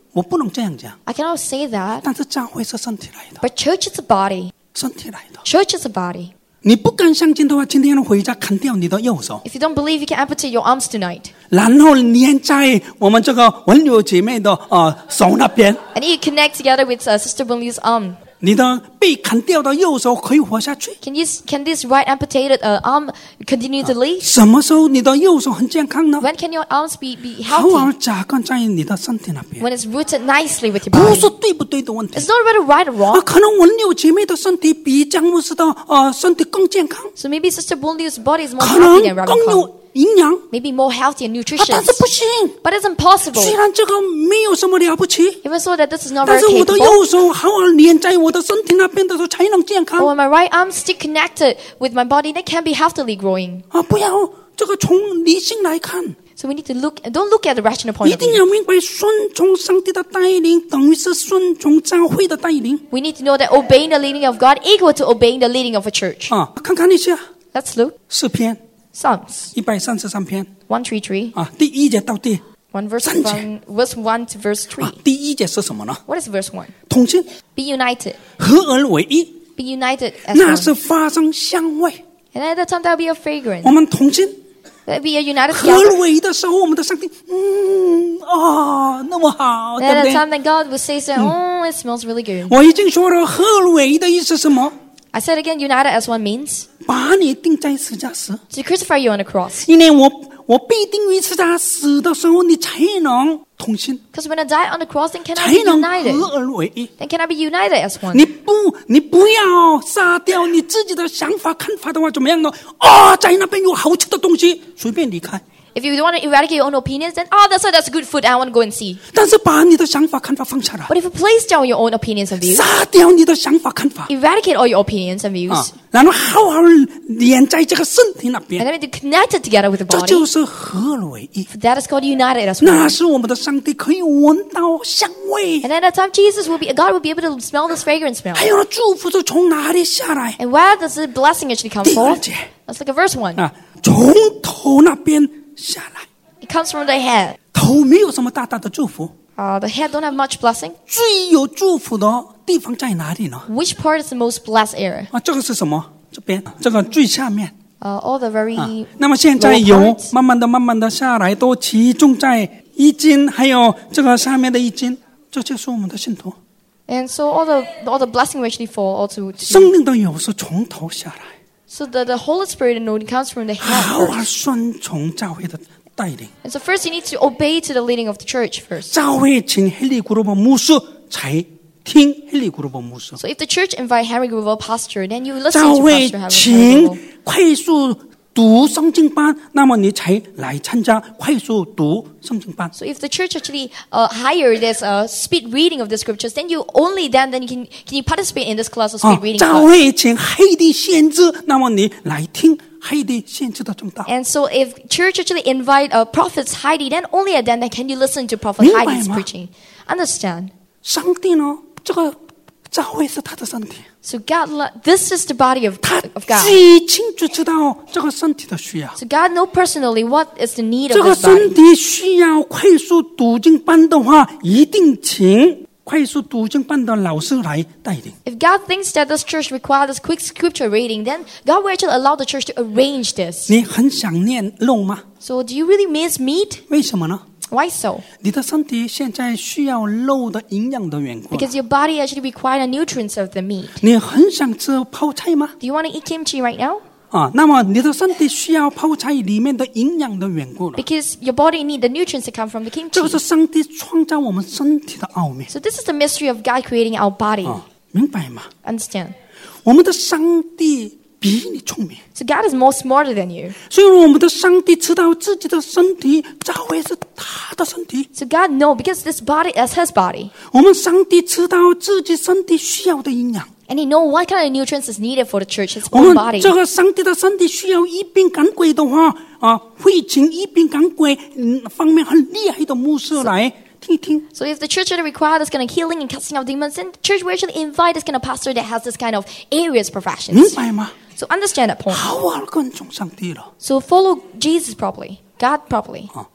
我不能这样讲。 I cannot say that. 但是教会是身体来的， But church is a body. 身体来的。 Church is a body. 你不敢相信的话，今天回家砍掉你的右手， If you don't believe, you can amputate your arms tonight. 然后粘在我们这个文流姐妹的手那边， And you connect together with Sister Bunli's arm. 你的被砍掉的右手可以活下去。 Can this right amputated arm continue to live? 什么时候你的右手很健康呢？ When can your arms be 好好 healthy? 扎根在你的身体那边， When it's rooted nicely with your 不是 body. 对不对的问题。 It's not whether right or wrong. 可能文流姐妹的身体比江牧师的身体更健康， So maybe Sister Bunli's body is more 可能 healthy than 更 Rabbi Kong. 有营养， Maybe more healthy and 但 nutritious. 是不行。 But it's impossible. 虽然这个没有什么了不起， Even so that this is not 但 very 是我的 capable. 右手好好连在我的身体那边的时候才能健康 But when my right arm still connected with my body, that can be healthily growing. 不要这个从理性来看， So we need to don't look at the rational point 一 of 定 view. 要明白顺从上帝的带领等于是顺从教会的带领 We need to know that obeying the leading of God equal to obeying the leading of a church. 看看一下 Let's look. 诗篇 Psalms 133篇 133, 第一节到第 verse 3节 1 to verse 3. 第一节是什么呢？ What is verse 1? 同心 Be united. 合而为一， Be united as 那 one. 是发生香味。 And at that time there will be a fragrance. 我们同心 That we are united 合而 together. 为一的时候，我们的上帝那么好， And 对 at 不 that 对？ time that God will say, oh, it smells really good. 我已经说了，合而为一的意思是什么？ I said again, united as one means 把你钉在十字架时， to crucify you on the cross. 因为我被钉于十字架死的时候，你才能同心， Because when I die on the cross, then can I 才 be 能 united? 合而为一。 Then can I be united as one? 你不要杀掉你自己的想法看法的话，怎么样呢？在那边有好吃的东西，随便离开。 If you want to eradicate your own opinions, then that's good food. I want to go and see. 但是把你的想法看法放下来， But if you place down your own opinions and views, 杀掉你的想法看法 eradicate all your opinions and views, 然后好好连在这个身体那 and 边， then to connect it together with the 这 body, 就是合而为一。 that is called united as 那 one. 是我们的上帝可以闻到香味， And at that time, God will be able to smell this fragrant smell. 还有祝福是从哪里下来？ And where does the blessing actually come 第二 from? 节 Let's look at verse 1. 从头那边下来， It comes from the head. 头没有什么大大的祝福， The head don't have much blessing. 最有祝福的地方在哪里呢？ Which part is the most blessed area? 这个是什么？这边这个最下面。 All the very 那么现在油慢慢的下来，都集中在一斤，还有这个下面的一斤，这就是我们的信徒。 and so all the blessing will actually fall also 生 to 命的油是从头下来， so the Holy Spirit anointing comes from the head 好 first. 顺从教会的带领。 And so first you need to obey to the leading of the church first. 教会请黑利古鲁伯牧师才听黑利古鲁伯牧师。 So if the church invite Henry Gruvell pastor, then you listen 教 to 会 Pastor Henry 请 Gruvell. 快速读圣经班，那么你才来参加快速读圣经班。 So if the church actually hire this speed reading of the scriptures, then you can you participate in this class of speed reading 教 class? 会请黑的先知，那么你来听黑的先知的正道。 And so if church actually invite prophets Heidi, then only at then can you listen to Prophet 明白吗？ Heidi's preaching. Understand? 上帝呢，这个教会是他的身体， So this is the body of 他 God. 最清楚知道这个身体的需要。 So God knows personally what is the need 这 of 个 this 身 body. 体需要快速读经班的话，一定请快速读经班的老师来带领。 If God thinks that this church requires this quick scripture reading, then God will actually allow the church to arrange this. 你很想念肉吗？ So do you really miss meat? 为什么呢？ Why so? 你的身体现在需要肉的营养的缘故。 Because your body actually requires the nutrients of the meat. 你很想吃泡菜吗？ Do you want to eat kimchi right now? 那么你的身体需要泡菜里面的营养的缘故了。 Because your body needs the nutrients that come from the 这 kimchi. 个是上帝创造我们身体的奥秘。 So this is the mystery of God creating our body. 明白吗？ Understand? 我们的上帝比你聪明， So God is more smarter than you. 所以我们的上帝知道自己的身体，教会是他的身体。 So God knows because this body is His body. 我们上帝知道自己身体需要的营养。 And He knows what kind of nutrients is needed for the church, His 我 own 们 body. 这个上帝的身体需要医病赶鬼的话，会请医病赶鬼方面很厉害的牧师来听一听。 So if the church actually requires this kind of healing and casting out demons, then the church will actually invite this kind of pastor that has this kind of areas 明 professions. 白吗？ So understand that point. 好好跟从上帝了。 So follow Jesus properly, God properly.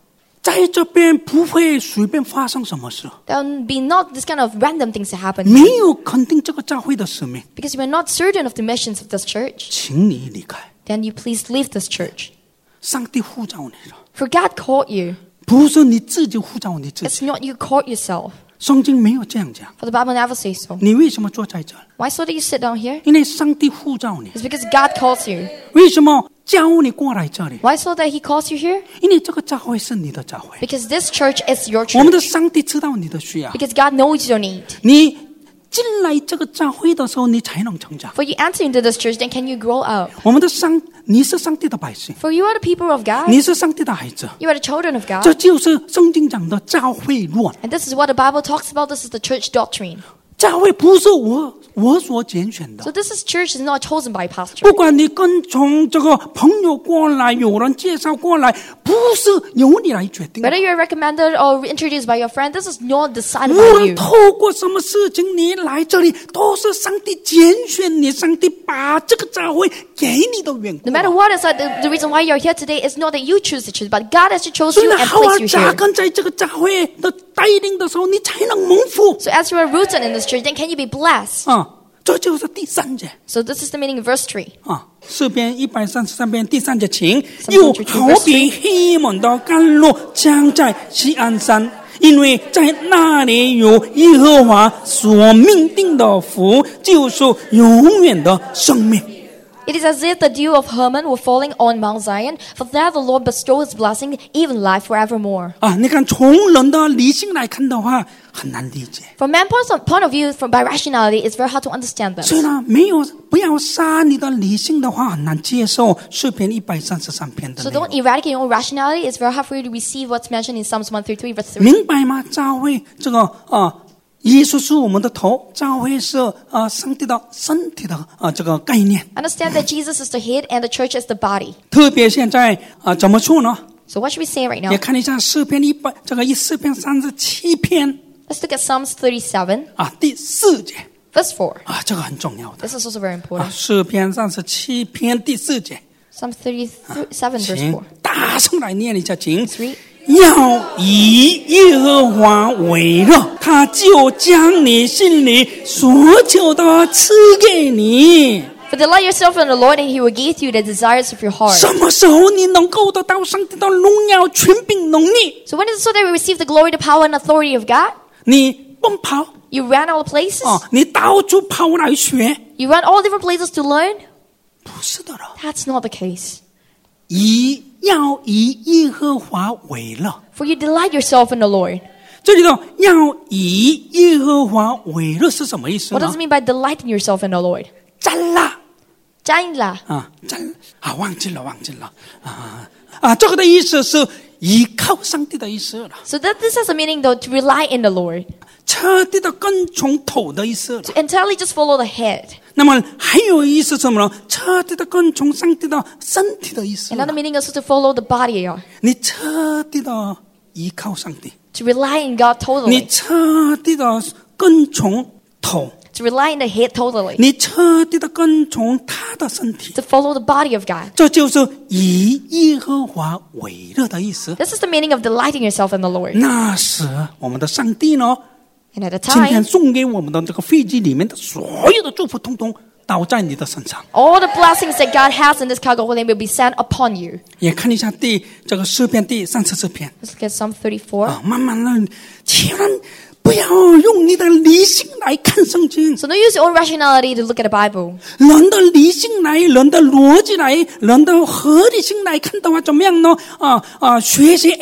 在这边不会随便发生什么事， There will be not this kind of random things that happen 没有肯定这个教会的使命， because you are not certain of the missions of this church. 请你离开。 Then you please leave this church. 上帝呼召你了， For God called you. 不是你自己呼召你自 It's 己。 not you called yourself. 圣经没有这样讲。 For the Bible never says so. 你为什么坐在这儿？ Why so that you sit down here? 因为上帝呼召你。 It's because God calls you. 为什么叫你过来这里？ Why so that He calls you here? 因为这个教会是你的教会， Because this church is your 我们的 church. 上帝知道你的需要。 Because God knows your need. 你进来这个教会的时候，你才能成长。 For you enter into this church, then can you grow up? 我们的你是上帝的百姓， For you are the people of God. 你是上帝的孩子， You are the children of 这 God. 就是圣经讲的教会论。 And this is what the Bible talks about. This is the church doctrine. 教会不是我所拣选 So 的， this is church is not chosen by pastor. 不管你跟从这个朋友过来，有人介绍过来，不是由你来决定的。 Whether you're recommended or introduced by your friend, this is not decided 无 by 论 you. 透过什么事情你来这里，都是上帝拣选你，上帝把这个教会给你的缘故 No。matter what, it's like the reason why you're here today is not that you choose to choose, but God has chose 所以 you 呢， and 好好 placed you 扎 here. 根在这个教会的带领的时候，你才能蒙福 So as you are rooted in this church, then can you be blessed? 啊！这就是第三节 So this is the meaning of verse 3. 啊，诗篇133篇第三节，请 332 又好比黑门的甘露降在锡安山，因为在那里有耶和华所命定的福，就是永远的生命。 It is as if the dew of Hermon were falling on Mount Zion, for there the Lord bestows blessing, even life forevermore. 啊，你看，从人的理性来看的话，很难理解。 From man's point of view, by rationality, it's very hard to understand 所以 this. 呢，不要杀你的理性的话，很难接受诗篇133篇的 So 内 don't 容。 eradicate your own rationality. It's very hard for you to receive what's mentioned in Psalms 133, verse 3. 明白吗？教会这个耶稣是我们的头，教会是上帝的身体的这个概念。 Understand that Jesus is the head and the church is the body. 特别现在怎么说呢？ So what should we say right now? 也看一下诗篇诗篇37篇 Let's look at Psalms 37, 第4节 verse 4. 这个很重要的 This is also very important. 诗篇37篇第4节， Psalms 37, verse 请 4. 大声来念一下，请。 3. 要以耶和华为乐，他就将你心里所求的赐给你。 For delight yourself in the Lord, and He will give you the desires of your heart. 什么时候你能够得到上帝的荣耀、权柄、能力？ So when is it so that we receive the glory, the power, and authority of God? 你奔跑 You ran all the places? 你到处跑来学， You run all different places to learn? 不是的了。 That's not the case. 要以耶和华为乐。 For you delight yourself in the Lord. 这里头要以耶和华为乐是什么意思 What 呢 does it？mean by delighting yourself in the Lord? 占啦 Jainla. 忘记了这个的意思是依靠上帝的意思了， So that this has a meaning though to rely in the Lord. 彻底的跟从头的意思了。 To entirely just follow the head. 那么还有意思是什么呢？彻底的跟从上帝的身体的意思了。 Another meaning is to follow the body. 你彻底的依靠上帝， To rely in God 你 totally. 彻底的跟从头， To rely in the head totally. 你彻底的跟从他的身体， To follow the body of God. 这就是以耶和华为乐的意思。 This is the meaning of delighting yourself in the Lord. 那时我们的上帝呢， And at the 今天 time, 送给我们的这个飞机里面的所有的祝福，通通倒在你的身上。 all the blessings that God has in this cargo will be sent upon you. 也看一下这个诗篇第34篇 Let's look at Psalm 34. 慢慢的，千万不要用你的理性来看圣经， So don't use your own rationality to look at the Bible. 人的理性来，人的逻辑来，人的合理性来看的话，怎么样呢？学习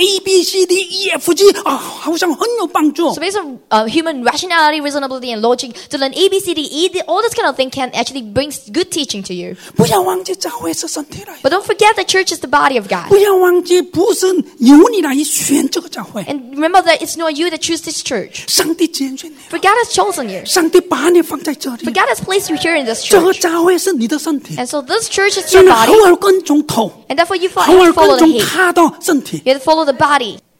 ABCDEFG 好像很有帮助 So。based on human rationality, reasonability, and logic, to learn A, B, C, D, E, all this kind of thing can actually bring good teaching to you. 不要忘记教会是身体来， But don't forget that church is the body of God. 不要忘记不是由你来选这个教会， And remember that it's not you that choose this church. 上帝拣选你， For God has chosen you. 上帝把你放在这 For 里， God has placed you here in this 这个 church. 教会是你的身体， And so this church is 所 your 以好 body. 好跟从头， And therefore you 好好 follow 跟 the 从 head. 他的身体。 You have to follow the body.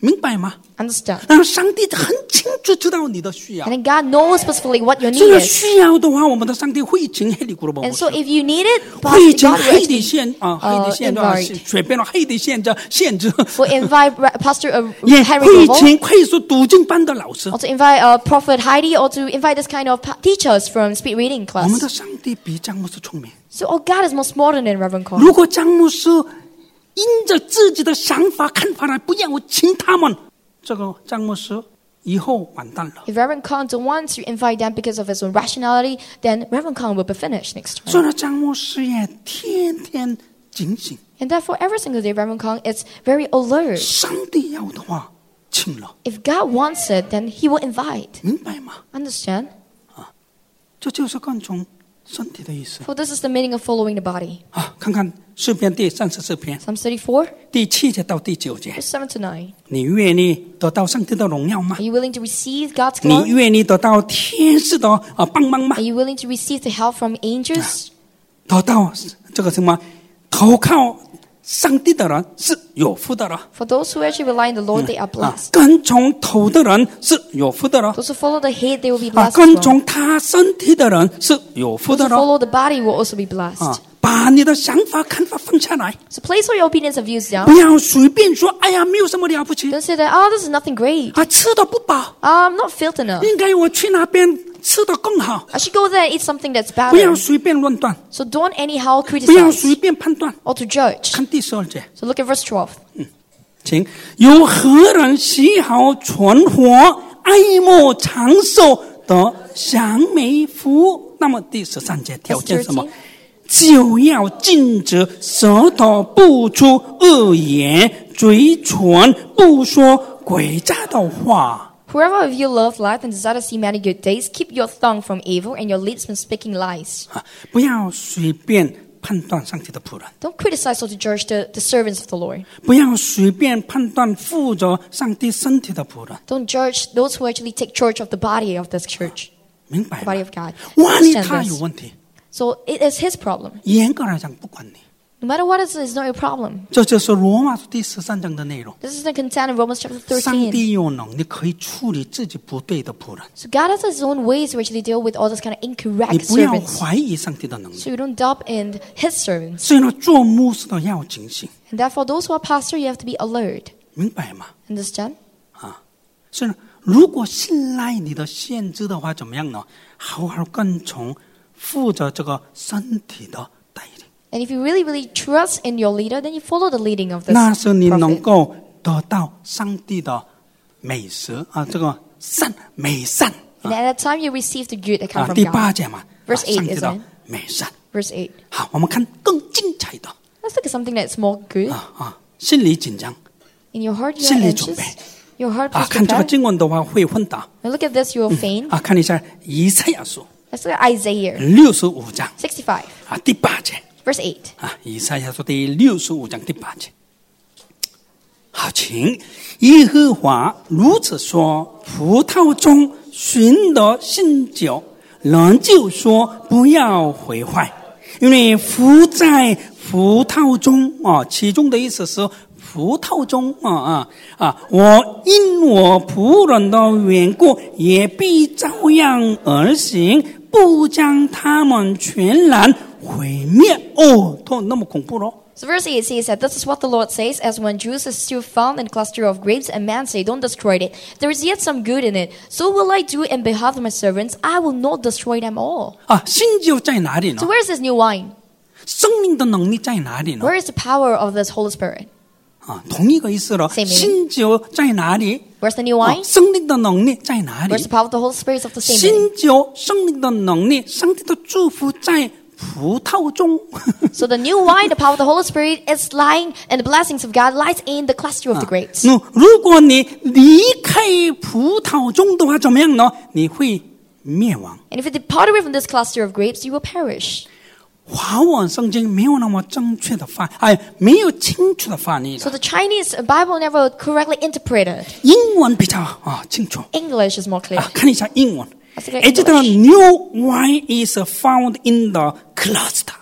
明白吗？ Understand? 然后上帝很清楚知道你的需要。 And then God knows specifically what your 这 need 个 is. 需要的话，我们的上帝会请黑的古罗伯 And so if you need it, 会 God 请 will 黑的 actually 线啊，黑的线啊， invite. 随便了，黑的线的限制， will invite Pastor 也 Henry 会 Global, 请快速读经班的老师。 or to invite Prophet Heidi, or to invite this kind of teachers from speed reading 我们的 class. 上帝比张牧师聪明。 So God is more smarter than Reverend Kong. 如果张牧师因着自己的想法看法来不要请他们，这个张牧师以后完蛋了。 If Reverend Kong don't want to invite them because of his own rationality, then Reverend Kong will be finished next 所 time. 以呢，张牧师也天天警醒， And therefore, every single day, Reverend Kong is very alert. 上帝要的话请了， If God wants it, then He will invite. 明白吗？ Understand? 这就是跟从身体的意思 For this is the meaning of following the body. 啊！看看诗篇第34篇 Psalm 34, 第7节到第9节， verse 7 to 9. 你愿意得到上帝的荣耀吗 Are？you willing to receive God's 你 glory? 愿意得到天使的帮忙吗 Are？you willing to receive the help from angels? 得到这个什么投靠上帝的人是有福的了。 For those who actually rely on the Lord, they are 啊， blessed. 跟从头的人是有福的了。 Those who follow the head, they will be 啊， blessed 跟 as well. 从他身体的人是有福 Those 的 who 了。 follow the body will also be blessed. 啊，把你的想法看法放下来， So place all your opinions and views down. 不要随便说，哎呀，没有什么了不起 Don't say that, oh, this is nothing great. 啊，吃的不饱， I'm not filled enough. 应该我去那边吃的更好。 I should go there and eat something that's 不要 better. 随便论断， So don't anyhow 不要 criticize 随便判断。 or to judge. 看第12节， So look at verse 12. 请有何人喜好存活、爱慕长寿的享美福？那么第13节条件什么？就要禁止舌头不出恶言，嘴唇不说诡诈的话。 Whoever of you love life and desire to see many good days, keep your tongue from evil and your lips from speaking lies. 啊，不要随便判断上帝的仆人， Don't criticize or to judge the servants of the Lord. 不要随便判断负责上帝身体的仆人， Don't judge those who actually take charge of the body of this church, 明白 the 吗 body？of God. 万一 Understand 他有 this. 问题， So it is his problem. 严格来讲不管你。 No matter what it is, it's not your problem. 这就是罗马书第13章的内容。 This is the content of Romans chapter 上 13. 帝有能力可以处理自己不对的仆人， So God has his own ways to actually deal with all those kind of 你 incorrect 不要 servants. 怀疑上帝的能力。 So you don't doubt in his servants. 所以呢，做牧师的要警醒， And therefore, those who are pastor, you have to be alert. 明白吗？ Understand? 所以呢，如果信赖你的先知的话，怎么样呢？好好跟从，负责这个身体的带领， And if you really, really trust in your leader, then you follow the leading of this 那是你能 prophet. 够得到上帝的美食啊，这个美善 And at that time, you receive the good that come 啊， from 第 God. 8节嘛， Verse 8 上帝的 isn't it? 美善。 Verse 8. 好，我们看更精彩的 Let's look at something that's more good. 心理紧张 In your heart, you are 心理准 anxious. 备 Your heart 啊， is 看这个 prepared. 经文的话会昏倒 Now look at this, you will faint. 啊，看一下以赛亚书 Let's look at Isaiah 65章 65, 啊第8节 verse 8. 啊，以赛亚书第65章第8节。好，请耶和华如此说：葡萄中寻得新酒，人就说不要毁坏，因为伏在葡萄中啊，其中的意思是葡萄中我因我仆人的缘故，也必照样而行，不将他们全然毁灭。哦，那么恐怖咯。 So verse 8 says that this is what the Lord says, as when juice is still found in a cluster of grapes, and man say, don't destroy it. There is yet some good in it. So will I do in behalf of my servants. I will not destroy them all. 啊，新酒在哪里呢 So？where is this new wine? 生命的能力在哪里呢？ Where is the power of this Holy Spirit? 啊，同一个意思了。 Same meaning. 新酒在哪里？ Where's the new 啊 wine? 生命的能力在哪 Where's 里 the？power of the Holy Spirit of the same meaning? 新酒生命的能力，上帝的祝福在葡萄中。 So the new wine, the power of the Holy Spirit, is lying, and the blessings of God lies in the cluster of the grapes. 如果你离开葡萄中的话，怎么样呢？你会灭亡。 And if you depart away from this cluster of grapes, you will perish. 华文圣经没有那么正确的没有清楚的翻译 So 的。 the Chinese Bible never correctly interpreted. 英文比较清楚 English is more clear. 看一下英文。 Let's look at It the English. new wine is found in the cluster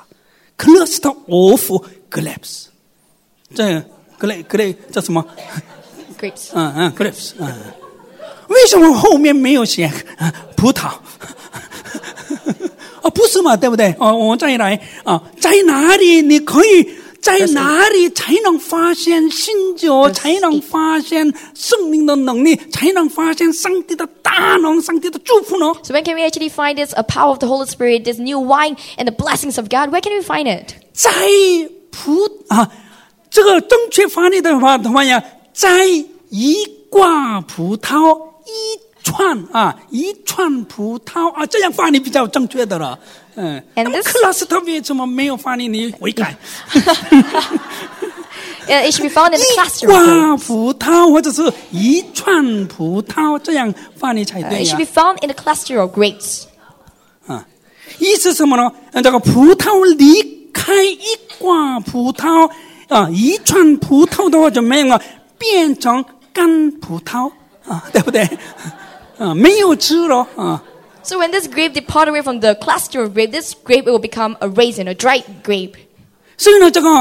of grapes. 这什么 grapes. grapes。为什么后面没有写葡萄？不是嘛，对不对？我们再来在哪里你可以？在哪里才能发现新酒，才能发现圣灵的能力，才能发现上帝的大能，上帝的祝福呢？ So when can we actually find this power of the Holy Spirit, this new wine and the blessings of God? Where can we find it? 在这个正确翻译的话呀，在一挂葡萄一串葡萄这样翻译比较正确的了。那么克拉斯特为什么没有翻译？你悔改。 It should be found in the cluster. 一挂葡萄或者是一串葡萄，这样翻译才对呀。 It should be found in the cluster of grapes. 意思是什么呢？这个葡萄离开一挂葡萄一串葡萄的话怎么样啊？变成干葡萄对不对？没有汁了 So when this grape depart away from the cluster of grape, this grape will become a raisin, a dried grape. 所以呢，这个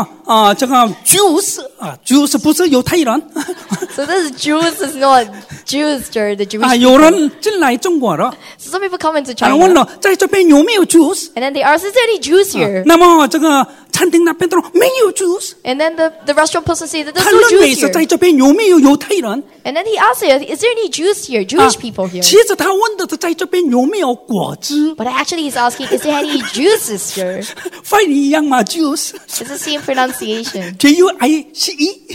juice 不是犹太人。 So this juice is not Jews, the Jewish 有 people. 人进来中国了， So some people come into 问 China, 了，在这边有没有 juice？ and then they ask, is there any juice here? 那么这个餐厅那边都说没有 juice。 And then the restaurant person says that there's 他 no 认为 juice 是 here. 在这边有没有犹太人？ And then he asks, is there any Jews here, Jewish people here? 其实他问的是在这边有没有果汁。 But actually he's asking, is there any juices here? 翻译一样嘛 ，juice。 It's the same pronunciation. Juice。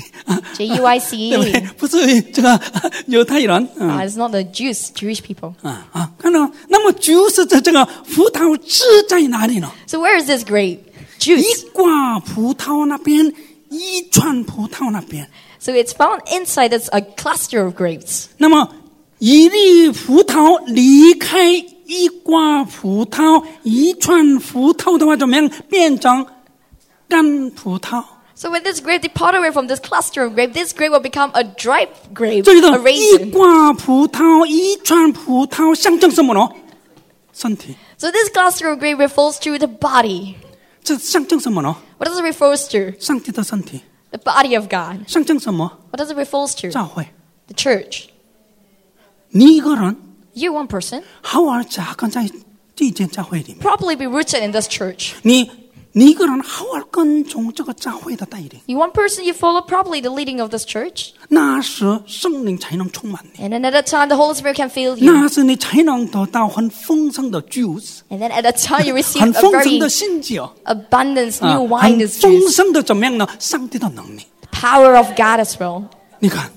J-U-I-C-E. 对不对？不是这个犹太人。 It's not the Jews, Jewish people. 看到，那么 juice 的这个葡萄汁在哪里呢？ So where is this grape? 一 Juice. 挂葡萄那边，一串葡萄那边。 So it's found inside this a cluster of grapes. 那么一粒葡萄离开一挂葡萄，一串葡萄的话，怎么样变成干葡萄？ So when this grape depart away from this cluster of grape, this grape will become a dried grape, 这里 a 的一 raisin. 挂葡萄，一串葡萄象征什么呢？身体。 So this cluster of grape refers to the body. 这象征什么呢？ What does it refer to? 上帝的身体。 The body of God. 象征什么？ What does it refer to? 教会。 The church. 你一个人 You, one person, 好好扎根在这间教会里面。 properly be rooted in this church. 你一个人好好跟从这个教会的带领， You, one person, you follow properly the leading of this church. 那时圣灵才能充满你， And then at that time, the Holy Spirit can fill you. 那时你才能得到很丰盛的 juice， And then at that time, you receive 很 a 丰盛 very 的新酒， abundance new wine, 很 this 丰 juice. 盛的怎么样呢？上帝的能力。 Power of God as well. 你看，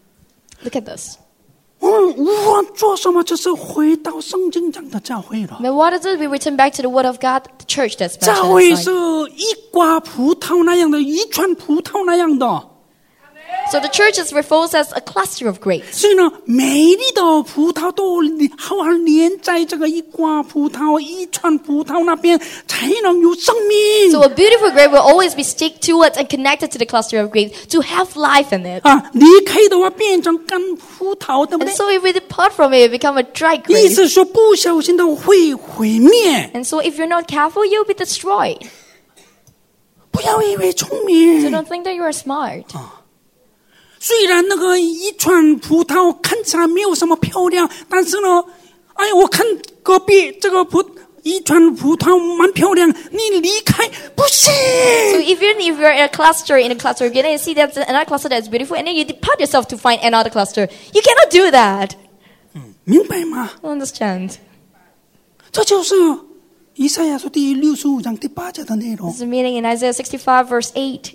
Look at this. 我们无论做什么，就是回到圣经讲的教会了。 Then what is it? We return back to the Word of God, the church that's 教 mentioned 会 inside. 是一挂葡萄那样的，一串葡萄那样的。 So the church is referred as a cluster of grapes. 所以呢，美丽的葡萄都好好连在这个一挂葡萄、一串葡萄那边，才能有生命。 So a beautiful grape will always be stick to it and connected to the cluster of grapes to have life in it. 离开的话变成干葡萄，对不 And 对？ so if we depart from it, it become a dry 意 grape. 思说不小心的会毁灭。 And so if you're not careful, you'll be destroyed. 不要以为聪 So 明， don't think that you are smart. 虽然那个一串葡萄看起来没有什么漂亮，但是呢，哎，我看隔壁这个一串葡萄蛮漂亮，你离开不行。 So even if you're in a cluster, again, and you see that another cluster that's beautiful, and then you depart yourself to find another cluster, you cannot do that. 明白吗？ You understand? 这就是以赛亚书第65章第8节的内容 This is the meaning in Isaiah 65 verse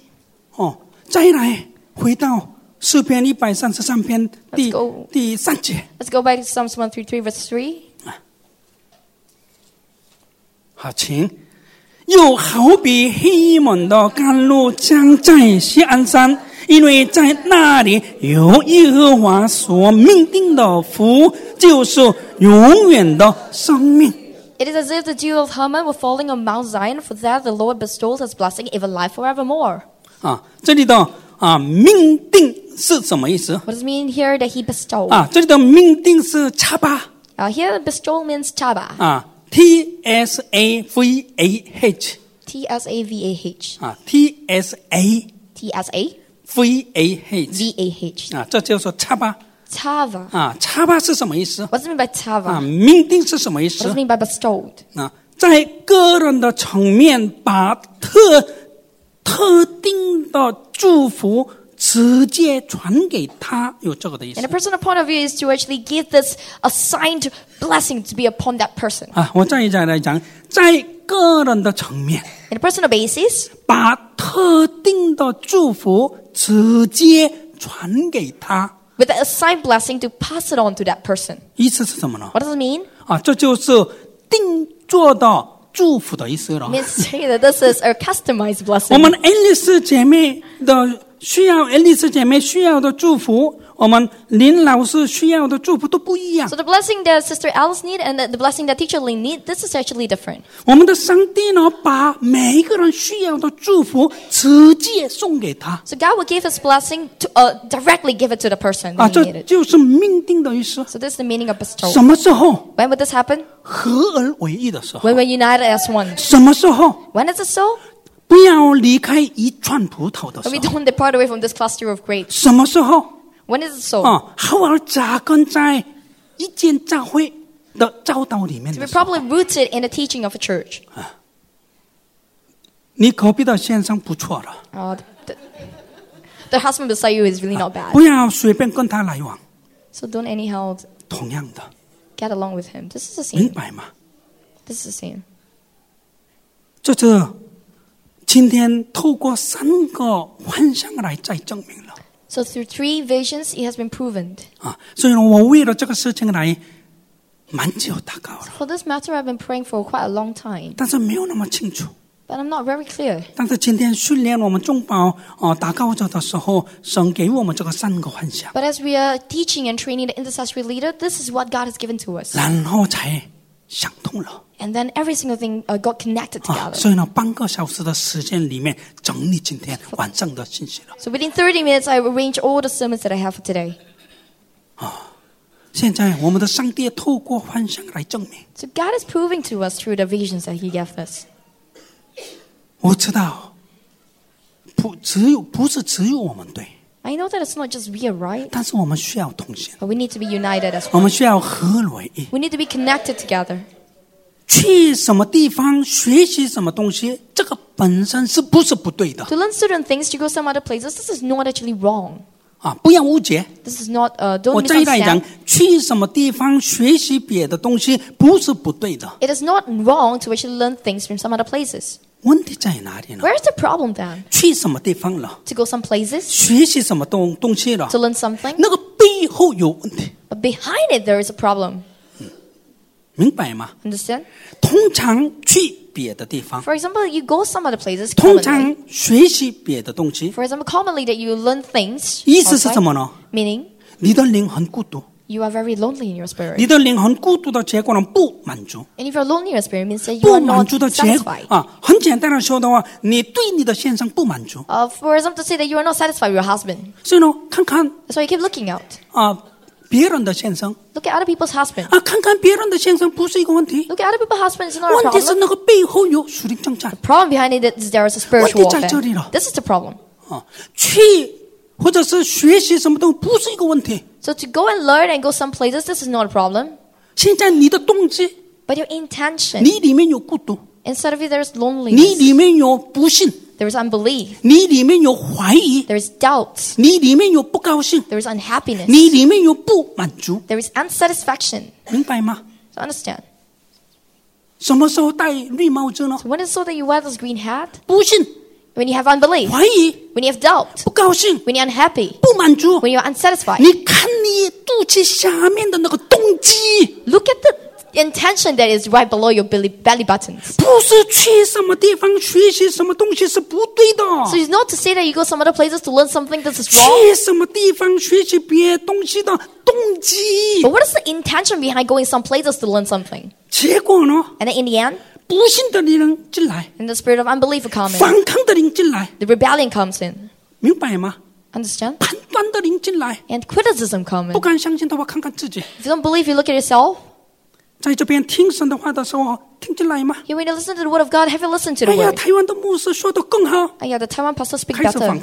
8. 再来回到诗篇133篇 Let's go. 第3节。 Let's go back to Psalms 133 verse 3. 好，请。又好比黑门的甘露将在西安山，因为在那里有耶和华所命定的福，就是永远的生命。 It is as if the dew of Hermon were falling on Mount Zion, for that the Lord bestows his blessing, even life forevermore. 这里的命定是什么意思？ What does it mean here that he bestowed? 这里的命定是插巴 Here bestow means taba. TSAVAH T-S-A-V-A-H. TSA T-S-A VAH VAH. 啊，这就是插巴 Tava. 啊，插巴是什么意思 What does it mean by 啊？ tava? 命定是什么意 What does 思 it mean by bestowed? 啊？在个人的层面，把特定的祝福直接传给他，有这个的意 And 思 a personal point of view is to actually give this assigned blessing to be upon that person. 啊。我再来讲，在个人的层面， In a personal basis, 把特定的祝福直接传给他， with the assigned blessing to pass it on to that person. 意思是什么呢？ What does it mean? 啊，这就是定做的祝福的意思了 It。means to say that this is a customized 我 blessing. 们爱丽丝姐妹的需要，爱丽丝姐妹需要的祝福，我们林老师需要的祝福都不一样 So。the blessing that Sister Alice need and the blessing that Teacher Lin need, this is actually different. 我们的上帝呢，把每一个人需要的祝福直接送给他 So God will give His blessing to directly give it to the person 啊， that he 这 needed. 就是命定的意思。 So this is the meaning of bestow. 什么时候 When would this happen? 合而为一的时候？ When we're united as one. 什么时候 When is it so? 不要离开一串葡萄的 When we 时候？ don't depart away from this cluster of grapes. 什么时候 When is it so? 啊？好好扎根在一间教会的教导里面 To 的 be 时候。 properly rooted in the teaching of a church. 你隔壁的先生不错了， The husband beside you is really not 不 bad. 要随便跟他来往。 So don't anyhow 同样的， get along with him. This is the 明 same. 白吗？ This is the same. 这今天透过3个幻象来再证明了 So through 3 visions, it has been proven. 啊！所以呢，我为了这个事情来蛮久祷告了， For this matter, I've been praying for quite a long time, 但是没有那么清楚。 but I'm not very clear. 但是今天训练我们众宝祷告者的时候，神给我们这个3个幻象， But as we are teaching and training the intercessory leader, this is what God has given to us. 然后才想通了 And then every single thing got connected 啊！ together. 所以呢，半个小时的时间里面整理今天晚上的信息了。 So within 30 minutes, I arranged all the sermons that I have for today. 现在我们的上帝透过幻象来证明， So God is proving to us through the visions that He gave us. 我知道，不是只有我们对， I know that it's not just we are right, 但是我们需要同心， but we need to be united as 我 one. 们需要合而为一。 We need to be connected together. 去什么地方学习什么东西，这个本身是不是不对的 To learn certain things, to go some other places, this is not actually wrong. 啊？不要误解。 This is not, 我 don't 再来讲 misunderstand.， 去什么地方学习别的东西不是不对的， It is not wrong to actually learn things from some other places. 问题在哪里呢？ Where is the problem then? 去什么地方了？ To go some places, 学习什么东西了 to？learn something, 那个背后有问题， but behind it there is a problem. 明白吗？ Understand? 通常去别的地方， For example, you go some other places 通 commonly. 常学习别的东西， For example, commonly that you learn things. 意思是 outside, 什么呢？ meaning 你的灵很孤独， you are very lonely in your spirit. 你的灵很孤独的结果呢，不满足。 And if you're lonely in your spirit, it means that you 不 are 满 not 足的结果 satisfied. 啊，很简单的说的话，你对你的先生不满足， For example, to say that you are not satisfied with your husband. 所以呢，看看 That's why you keep looking out. 啊别人的先生 Look at other people's husband. 啊，看看别人的先生不是一个问题， Look at other people's husband. It's not a 问题是 problem. 那个背后有属灵征战 Problem behind it is there is a spiritual 问题在这里 warfare. 了。 This is the problem. 啊，去或者是学习什么东西不是一个问题。 So to go and learn and go some places, this is not a problem. 现在你的动机， But your intention, 你里面有孤独， instead of it, there is 你 loneliness. 里面有不信， There is unbelief. 你里面有怀疑， There is doubt. 你里面有不高兴， There is unhappiness. 你里面有不满足， There is unsatisfaction. 明白吗？ So understand. 什么时候戴绿帽子呢？ So when is it so that you wear this green hat? 不信、 When you have unbelief. 怀疑、 When you have doubt. 不高兴、 When you're unhappy. 不满足。 When you're unsatisfied. 你看你肚脐下面的那个动机， Look at the intention that is right below your belly buttons. 不是去什么地方学习什么东西是不对的。 So it's not to say that you go some other places to learn something this is wrong. 去什么地方学习别东西的动机， But what is the intention behind going some places to learn something? 结果呢？ And then in the end, 不信的人进来， and the spirit of unbelief will come in. 反抗的人进来， The rebellion comes in. 明白吗？ Understand? 判断的人进来， And criticism comes 不 in. 敢相信的话，看看自己， If you don't believe, you look at yourself. 在这边听神的话的时候，听进来吗？ Here when you listen to the word of God, have you listened to the 哎呀， word? 台湾的牧师说的更好， Oh yeah, the Taiwan pastor speak 开始反 better. 抗。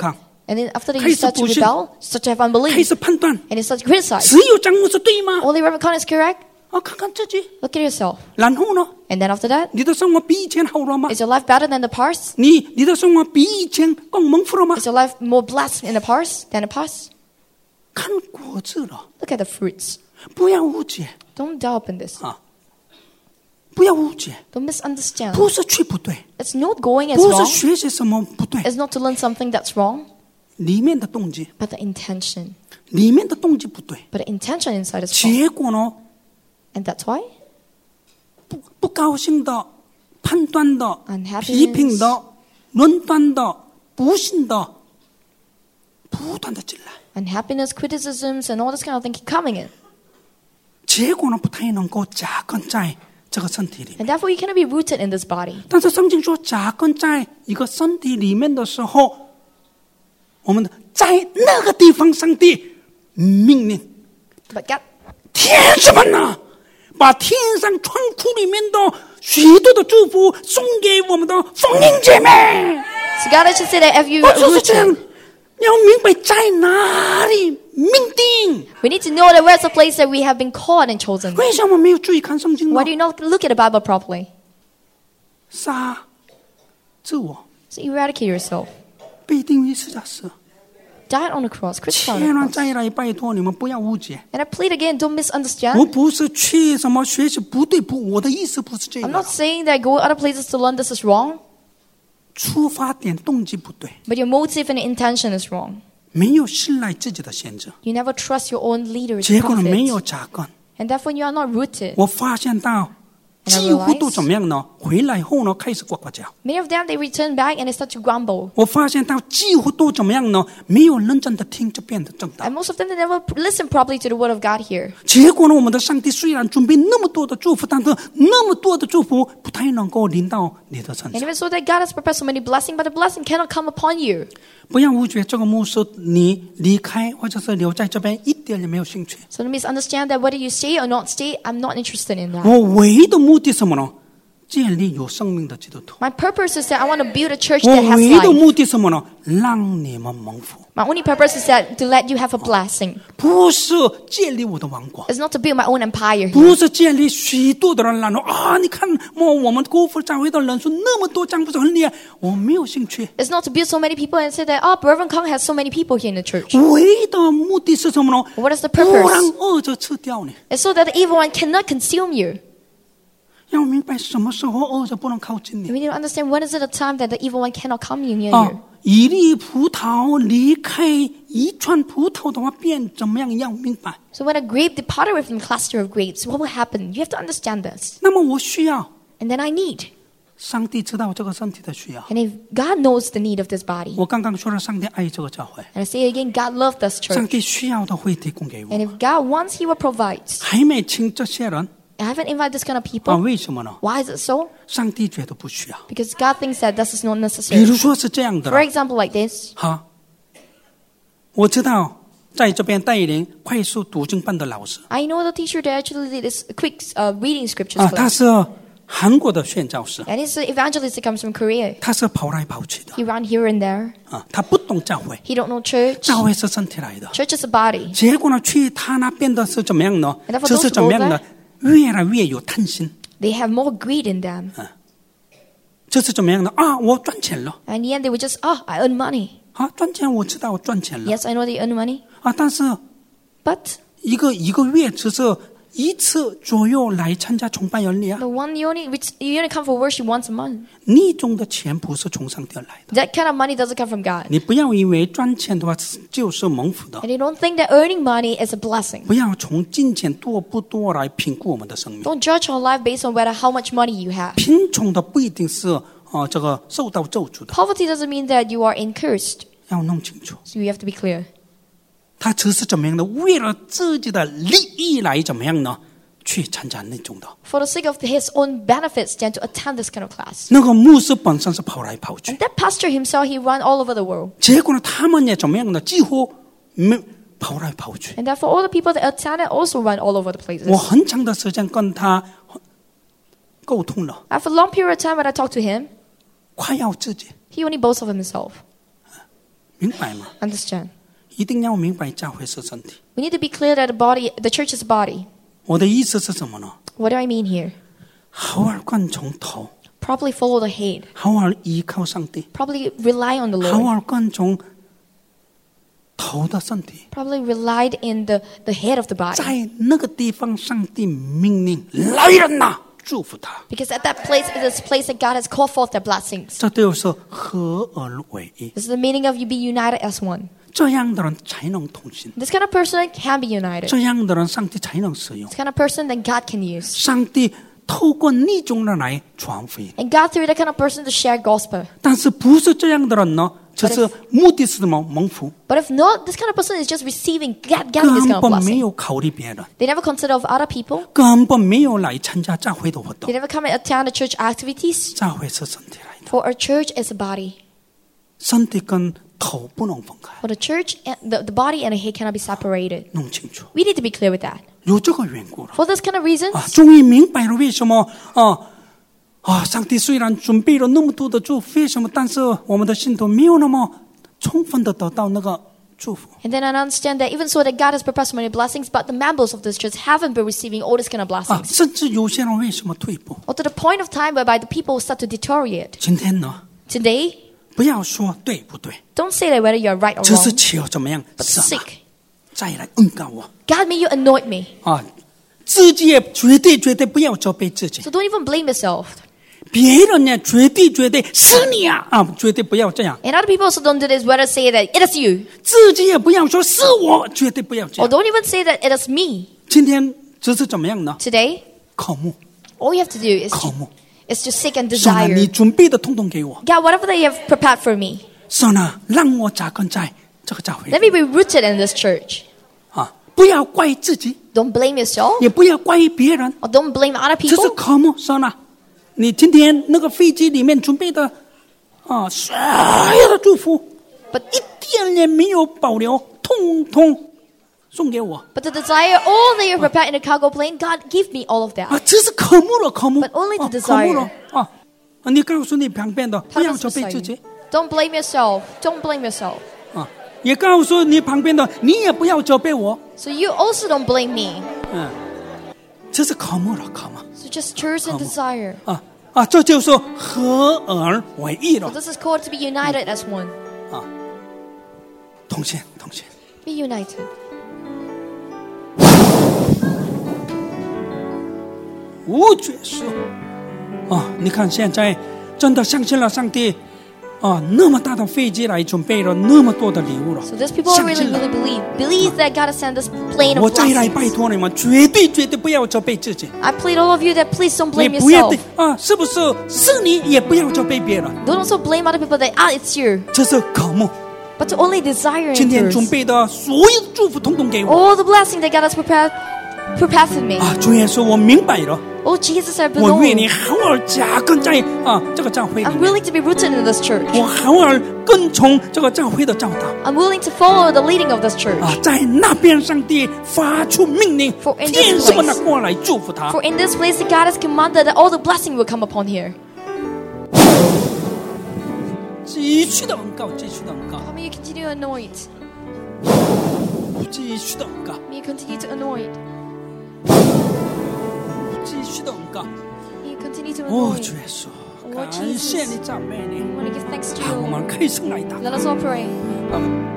And then after that, 开 you 始 start to 不信， rebel, start to have 开 unbelief, 始判断， and you start to criticize. 只有张牧师对吗？ Only Reverend Con is correct? 看看自己， Look at yourself. 然后呢， And then after that, 你的生活比以前好了吗？ is your life better than the past? 你的生活比以前更蒙福了吗？ Is your life more blessed in the past than the past? 看果子了， Look at the fruits. 不要误解 Don't delve in this. 啊！不要误解， Don't misunderstand. 不是去不对， It's not going as 不是 wrong. 学习什么不对， It's not to learn something that's wrong, 里面的动机， but the intention. 里面的动机不对， But the intention inside is wrong. 结果呢， And that's why 不高兴的、判断的、 Unhappiness 批评的、论断的、不信的，不断的进来， unhappiness, criticisms, and all this kind of thing keep coming in. 结果呢，不太能够扎根在这个身体里面。 And therefore, you cannot be rooted in this body. 但是圣经说，扎根在一个身体里面的时候，我们在那个地方，上帝命令 But God, 天使们呐，把天上窗户里面的许多的祝福送给我们的丰音姐妹。 so God has just said that if you 我 are 就是这样， rooted, 你要明白在哪里命定。 we need to know that where's the place that we have been called and chosen. 为什么没有注意看圣经呢 Why？do you not look at the Bible properly? 杀自我， So eradicate yourself. 被钉于十字架死。 Died on the cross, crucified 千 on 万 the cross. 再来拜托你们不要误解， And I plead again, don't 我 misunderstand. 不是去什么学习不对，我的意思不是这 I'm 个 not，saying that go other places to learn this is wrong, 出发点动机不对， but your motive and intention is wrong. 没有信赖自己的先知， You never trust your own leaders, 结果呢没 prophets. 有扎根。 And therefore, you are not rooted. 我发现到 And I 几乎都 realized- 怎么样呢？回来后呢，开始呱呱叫。 Many of them, they return back and they start to grumble. 我发现到几乎都怎么样呢？没有认真的听，就变得正道 And。most of them, they never listen properly to the word of God here. 结果呢，我们的上帝虽然准备那么多的祝福，但是那么多的祝福不太能够临到你的身 And 上。 even so that God has prepared so many blessings, but the blessing cannot come upon you. 不要误解这个牧师，你离开或者是留在这边一点也没有兴趣。 So let me understand that whether you stay or not stay, I'm not interested in that. 我唯一的目的是什么呢？建立有生命的基督徒。 My purpose is that I want to build a church 我 that has 唯一的 life. 目的是什么呢？让你们蒙福， My only purpose is that to let you have a blessing. 不是建立我的王国， It's not to build my own empire here. 不是建立许多的人，然后啊，你看我们国父教会的人数那么多，这样不是很厉害？我没有兴趣。 It's not to build so many people and say that, oh, Reverend Kong has so many people here in the church. 唯一的目的是什么呢？ What is the 不 purpose? 让恶者吃掉你。 It's so that the evil one cannot consume you. 要明白什么时候恶者不能靠近你 We need to understand when is it the time that the evil one cannot come near 啊 you.！ 一粒葡萄离开一串葡萄的话，变怎么样？要明白。 So when a grape departed from a cluster of grapes, what will happen? You have to understand this. 那么我需要 And then I need. 上帝知道这个身体的需要。 And if God knows the need of this body, 我刚刚说了，上帝爱这个教会， and I say again, God loves this 上 church. 帝需要的会提供给我 And。if God wants, He will provide. 还没请这些人 I haven't invited this kind of 啊？ people. 为什么呢？ Why is it so? 上帝觉得不需要。 Because God thinks that this is not 比 necessary. 如说是这样的 For 了， example, like this. 哈，我知道在这边带领快速读经班的老师 I know the teacher that actually did this quick reading scriptures 啊， for 他 us. 是韩国的宣教师， And he's an evangelist that comes from Korea. 他是跑来跑去的 He run here and there. 啊，他不懂教会， He don't know church. 教会是身体来的。 Church is a body. 结果呢，去他那边的是怎么样呢 And therefore？ 这是怎么样呢？越来越有贪心， They have more greed in them. 这是怎么样呢？啊，我赚钱了 And in the end, they would just, oh, I earn money. 啊，赚钱我知道我赚钱了 Yes, I know they earn money. 啊，但是 But 一个月只是一次左右来参加崇拜原理啊， the one you only come for worship once a month. 你种的钱不是从上帝而来的。 That kind of money doesn't come from God. 你不要以为赚钱的话就是蒙福的， And you don't think that earning money is a blessing. 不要从金钱多不多来评估我们的生命。 Don't judge your life based on whether how much money you have. 贫穷的不一定是这个受到咒诅的， Poverty doesn't mean that you are cursed. 要弄清楚。 So you have to be clear. 他只是怎么样的，为了自己的利益来怎么样呢？去参加那种的。 For the sake of his own benefits, than to attend this kind of class. 那个牧师本身是跑来跑去 And，that pastor himself, he run all over the world. 结果呢，他们也怎么样呢？几乎没跑来跑去。 And therefore, all the people that attended also run all over the places. 我很长的时间跟他沟通了， After a long period of time when I talked to him, 夸耀自己。 he only boasts of himself. 明白吗？ Understand? 一定要明白教会是身体。 We need to be clear that the church is a body. 我的意思是什么呢？ What do I mean here? 好好跟从头， Properly follow the head. 好好依靠上帝， Probably rely on the 好 Lord. 好跟从头的身体。 Probably relied in the head of the body. 在那个地方，上帝命令来人呐，祝福他。 Because at that place, it is a place that God has called forth their blessings. 这就是合而为一， This is the meaning of you be united as one. 这样的人才能同行， This kind of person can be united. 这样的人上帝才能使用。 This kind of person that God can use. 上帝透过那种人来传福音， And God through that kind of person to share gospel. 但是不是这样的人呢？就是目的是什么？蒙福， But if not, this kind of person is just receiving, getting this kind 根 of 本没 blessing. 有考虑别人， They never consider of other people. 根本没有来参加教会的活动 They。never come and attend the church activities. 教会是身体来的， For a church is a body. 身体跟头不能分开， For the church, and the body and the head cannot be separated. 弄清楚。 We need to be clear with that. 有这个缘故了 For this kind of reasons, 啊，终于明白了为什么上帝虽然准备了那么多的祝福，为什么？但是我们的信徒没有那么充分的得到那个祝福。 and then I understand that even so that God has prepared so many blessings, but the members of this church haven't been receiving all these kind of 啊， blessings. 甚至有些人为什么退步？ Or to the point of time whereby the people start to deteriorate. 今天呢， Today, 不要说对不对， don't say that whether you're right or 只是 wrong, 求怎么样 but 神啊 seek. 再来恩膏我 God, may you anoint me. 啊，自己也绝对不要责备自己， So don't even blame yourself. 别人呢绝对是你啊，绝对不要这样， And other people also don't do this, whether say that it is you. 自己也不要说是我，绝对不要这 Or 样。 don't even say that it is me. 今天只是怎么样呢？ Today, 渴慕， all you have to do is 渴慕， to seek and 神啊，你 desire. 准备的统统给我， God, whatever that you have prepared for me, 神啊，让我扎根在这个教会 let me be rooted in this church. 啊，不要怪自己， Don't blame yourself, 也不要怪别人， or don't blame other 只是 people. 渴慕，神啊，你今天那个飞机里面准备的所有的祝福， But 一点也没有保留，统统送给我 But the desire, all that you have prepared in the cargo plane, God, give me all of that. 啊！只是渴慕了，渴慕 But only the 啊 desire. 渴慕了啊！你告诉你旁边的，不要责备自己 Don't blame yourself. Don't blame yourself. 啊！也告诉你旁边的，你也不要责备我， So you also don't blame me. 只是渴慕了，渴慕 So just choose and desire. 这就是合而为一 So 了 this is called to be united as one. 啊！同心。 Be united. 无绝书你看现在真的相信了上帝那么大的飞机来准备了那么多的礼物了。 So these people 相 really, 信了 really believe that God has sent this plane 我 of 再来拜 blessings. 托你们，绝对不要责备自己， I plead all of you that please don't 也 blame 不要 yourself. 是不是？是你也不要责备别人， Don't also blame other people that, it's you. 这是渴慕。 But to only desire 今 and 天准 thirst. 备的所有的祝福，统统给我 All the blessing that God has prepared for me. 主耶稣，我明白了， Oh Jesus, I 我为你 belong. 好好扎根在这个教会里 I'm 面， willing to be rooted in this church. 我好好跟从这个教会的教导 I'm willing to follow the leading of this church. 在那边上帝发出命令 For，in this 天使们 place 过来祝福他。 For in this place, that God has commanded that all the blessing will come upon here. 继续的恩膏，继续的恩膏， May you continue to anoint. 继续的恩膏， May you continue to anoint. 继续的恩膏。 May you continue to 主 anoint. 耶稣， Lord 感谢 Jesus 你，赞美你。 I want to give thanks to 好，我 you. 们开声来祷告 Let us all pray. 阿门。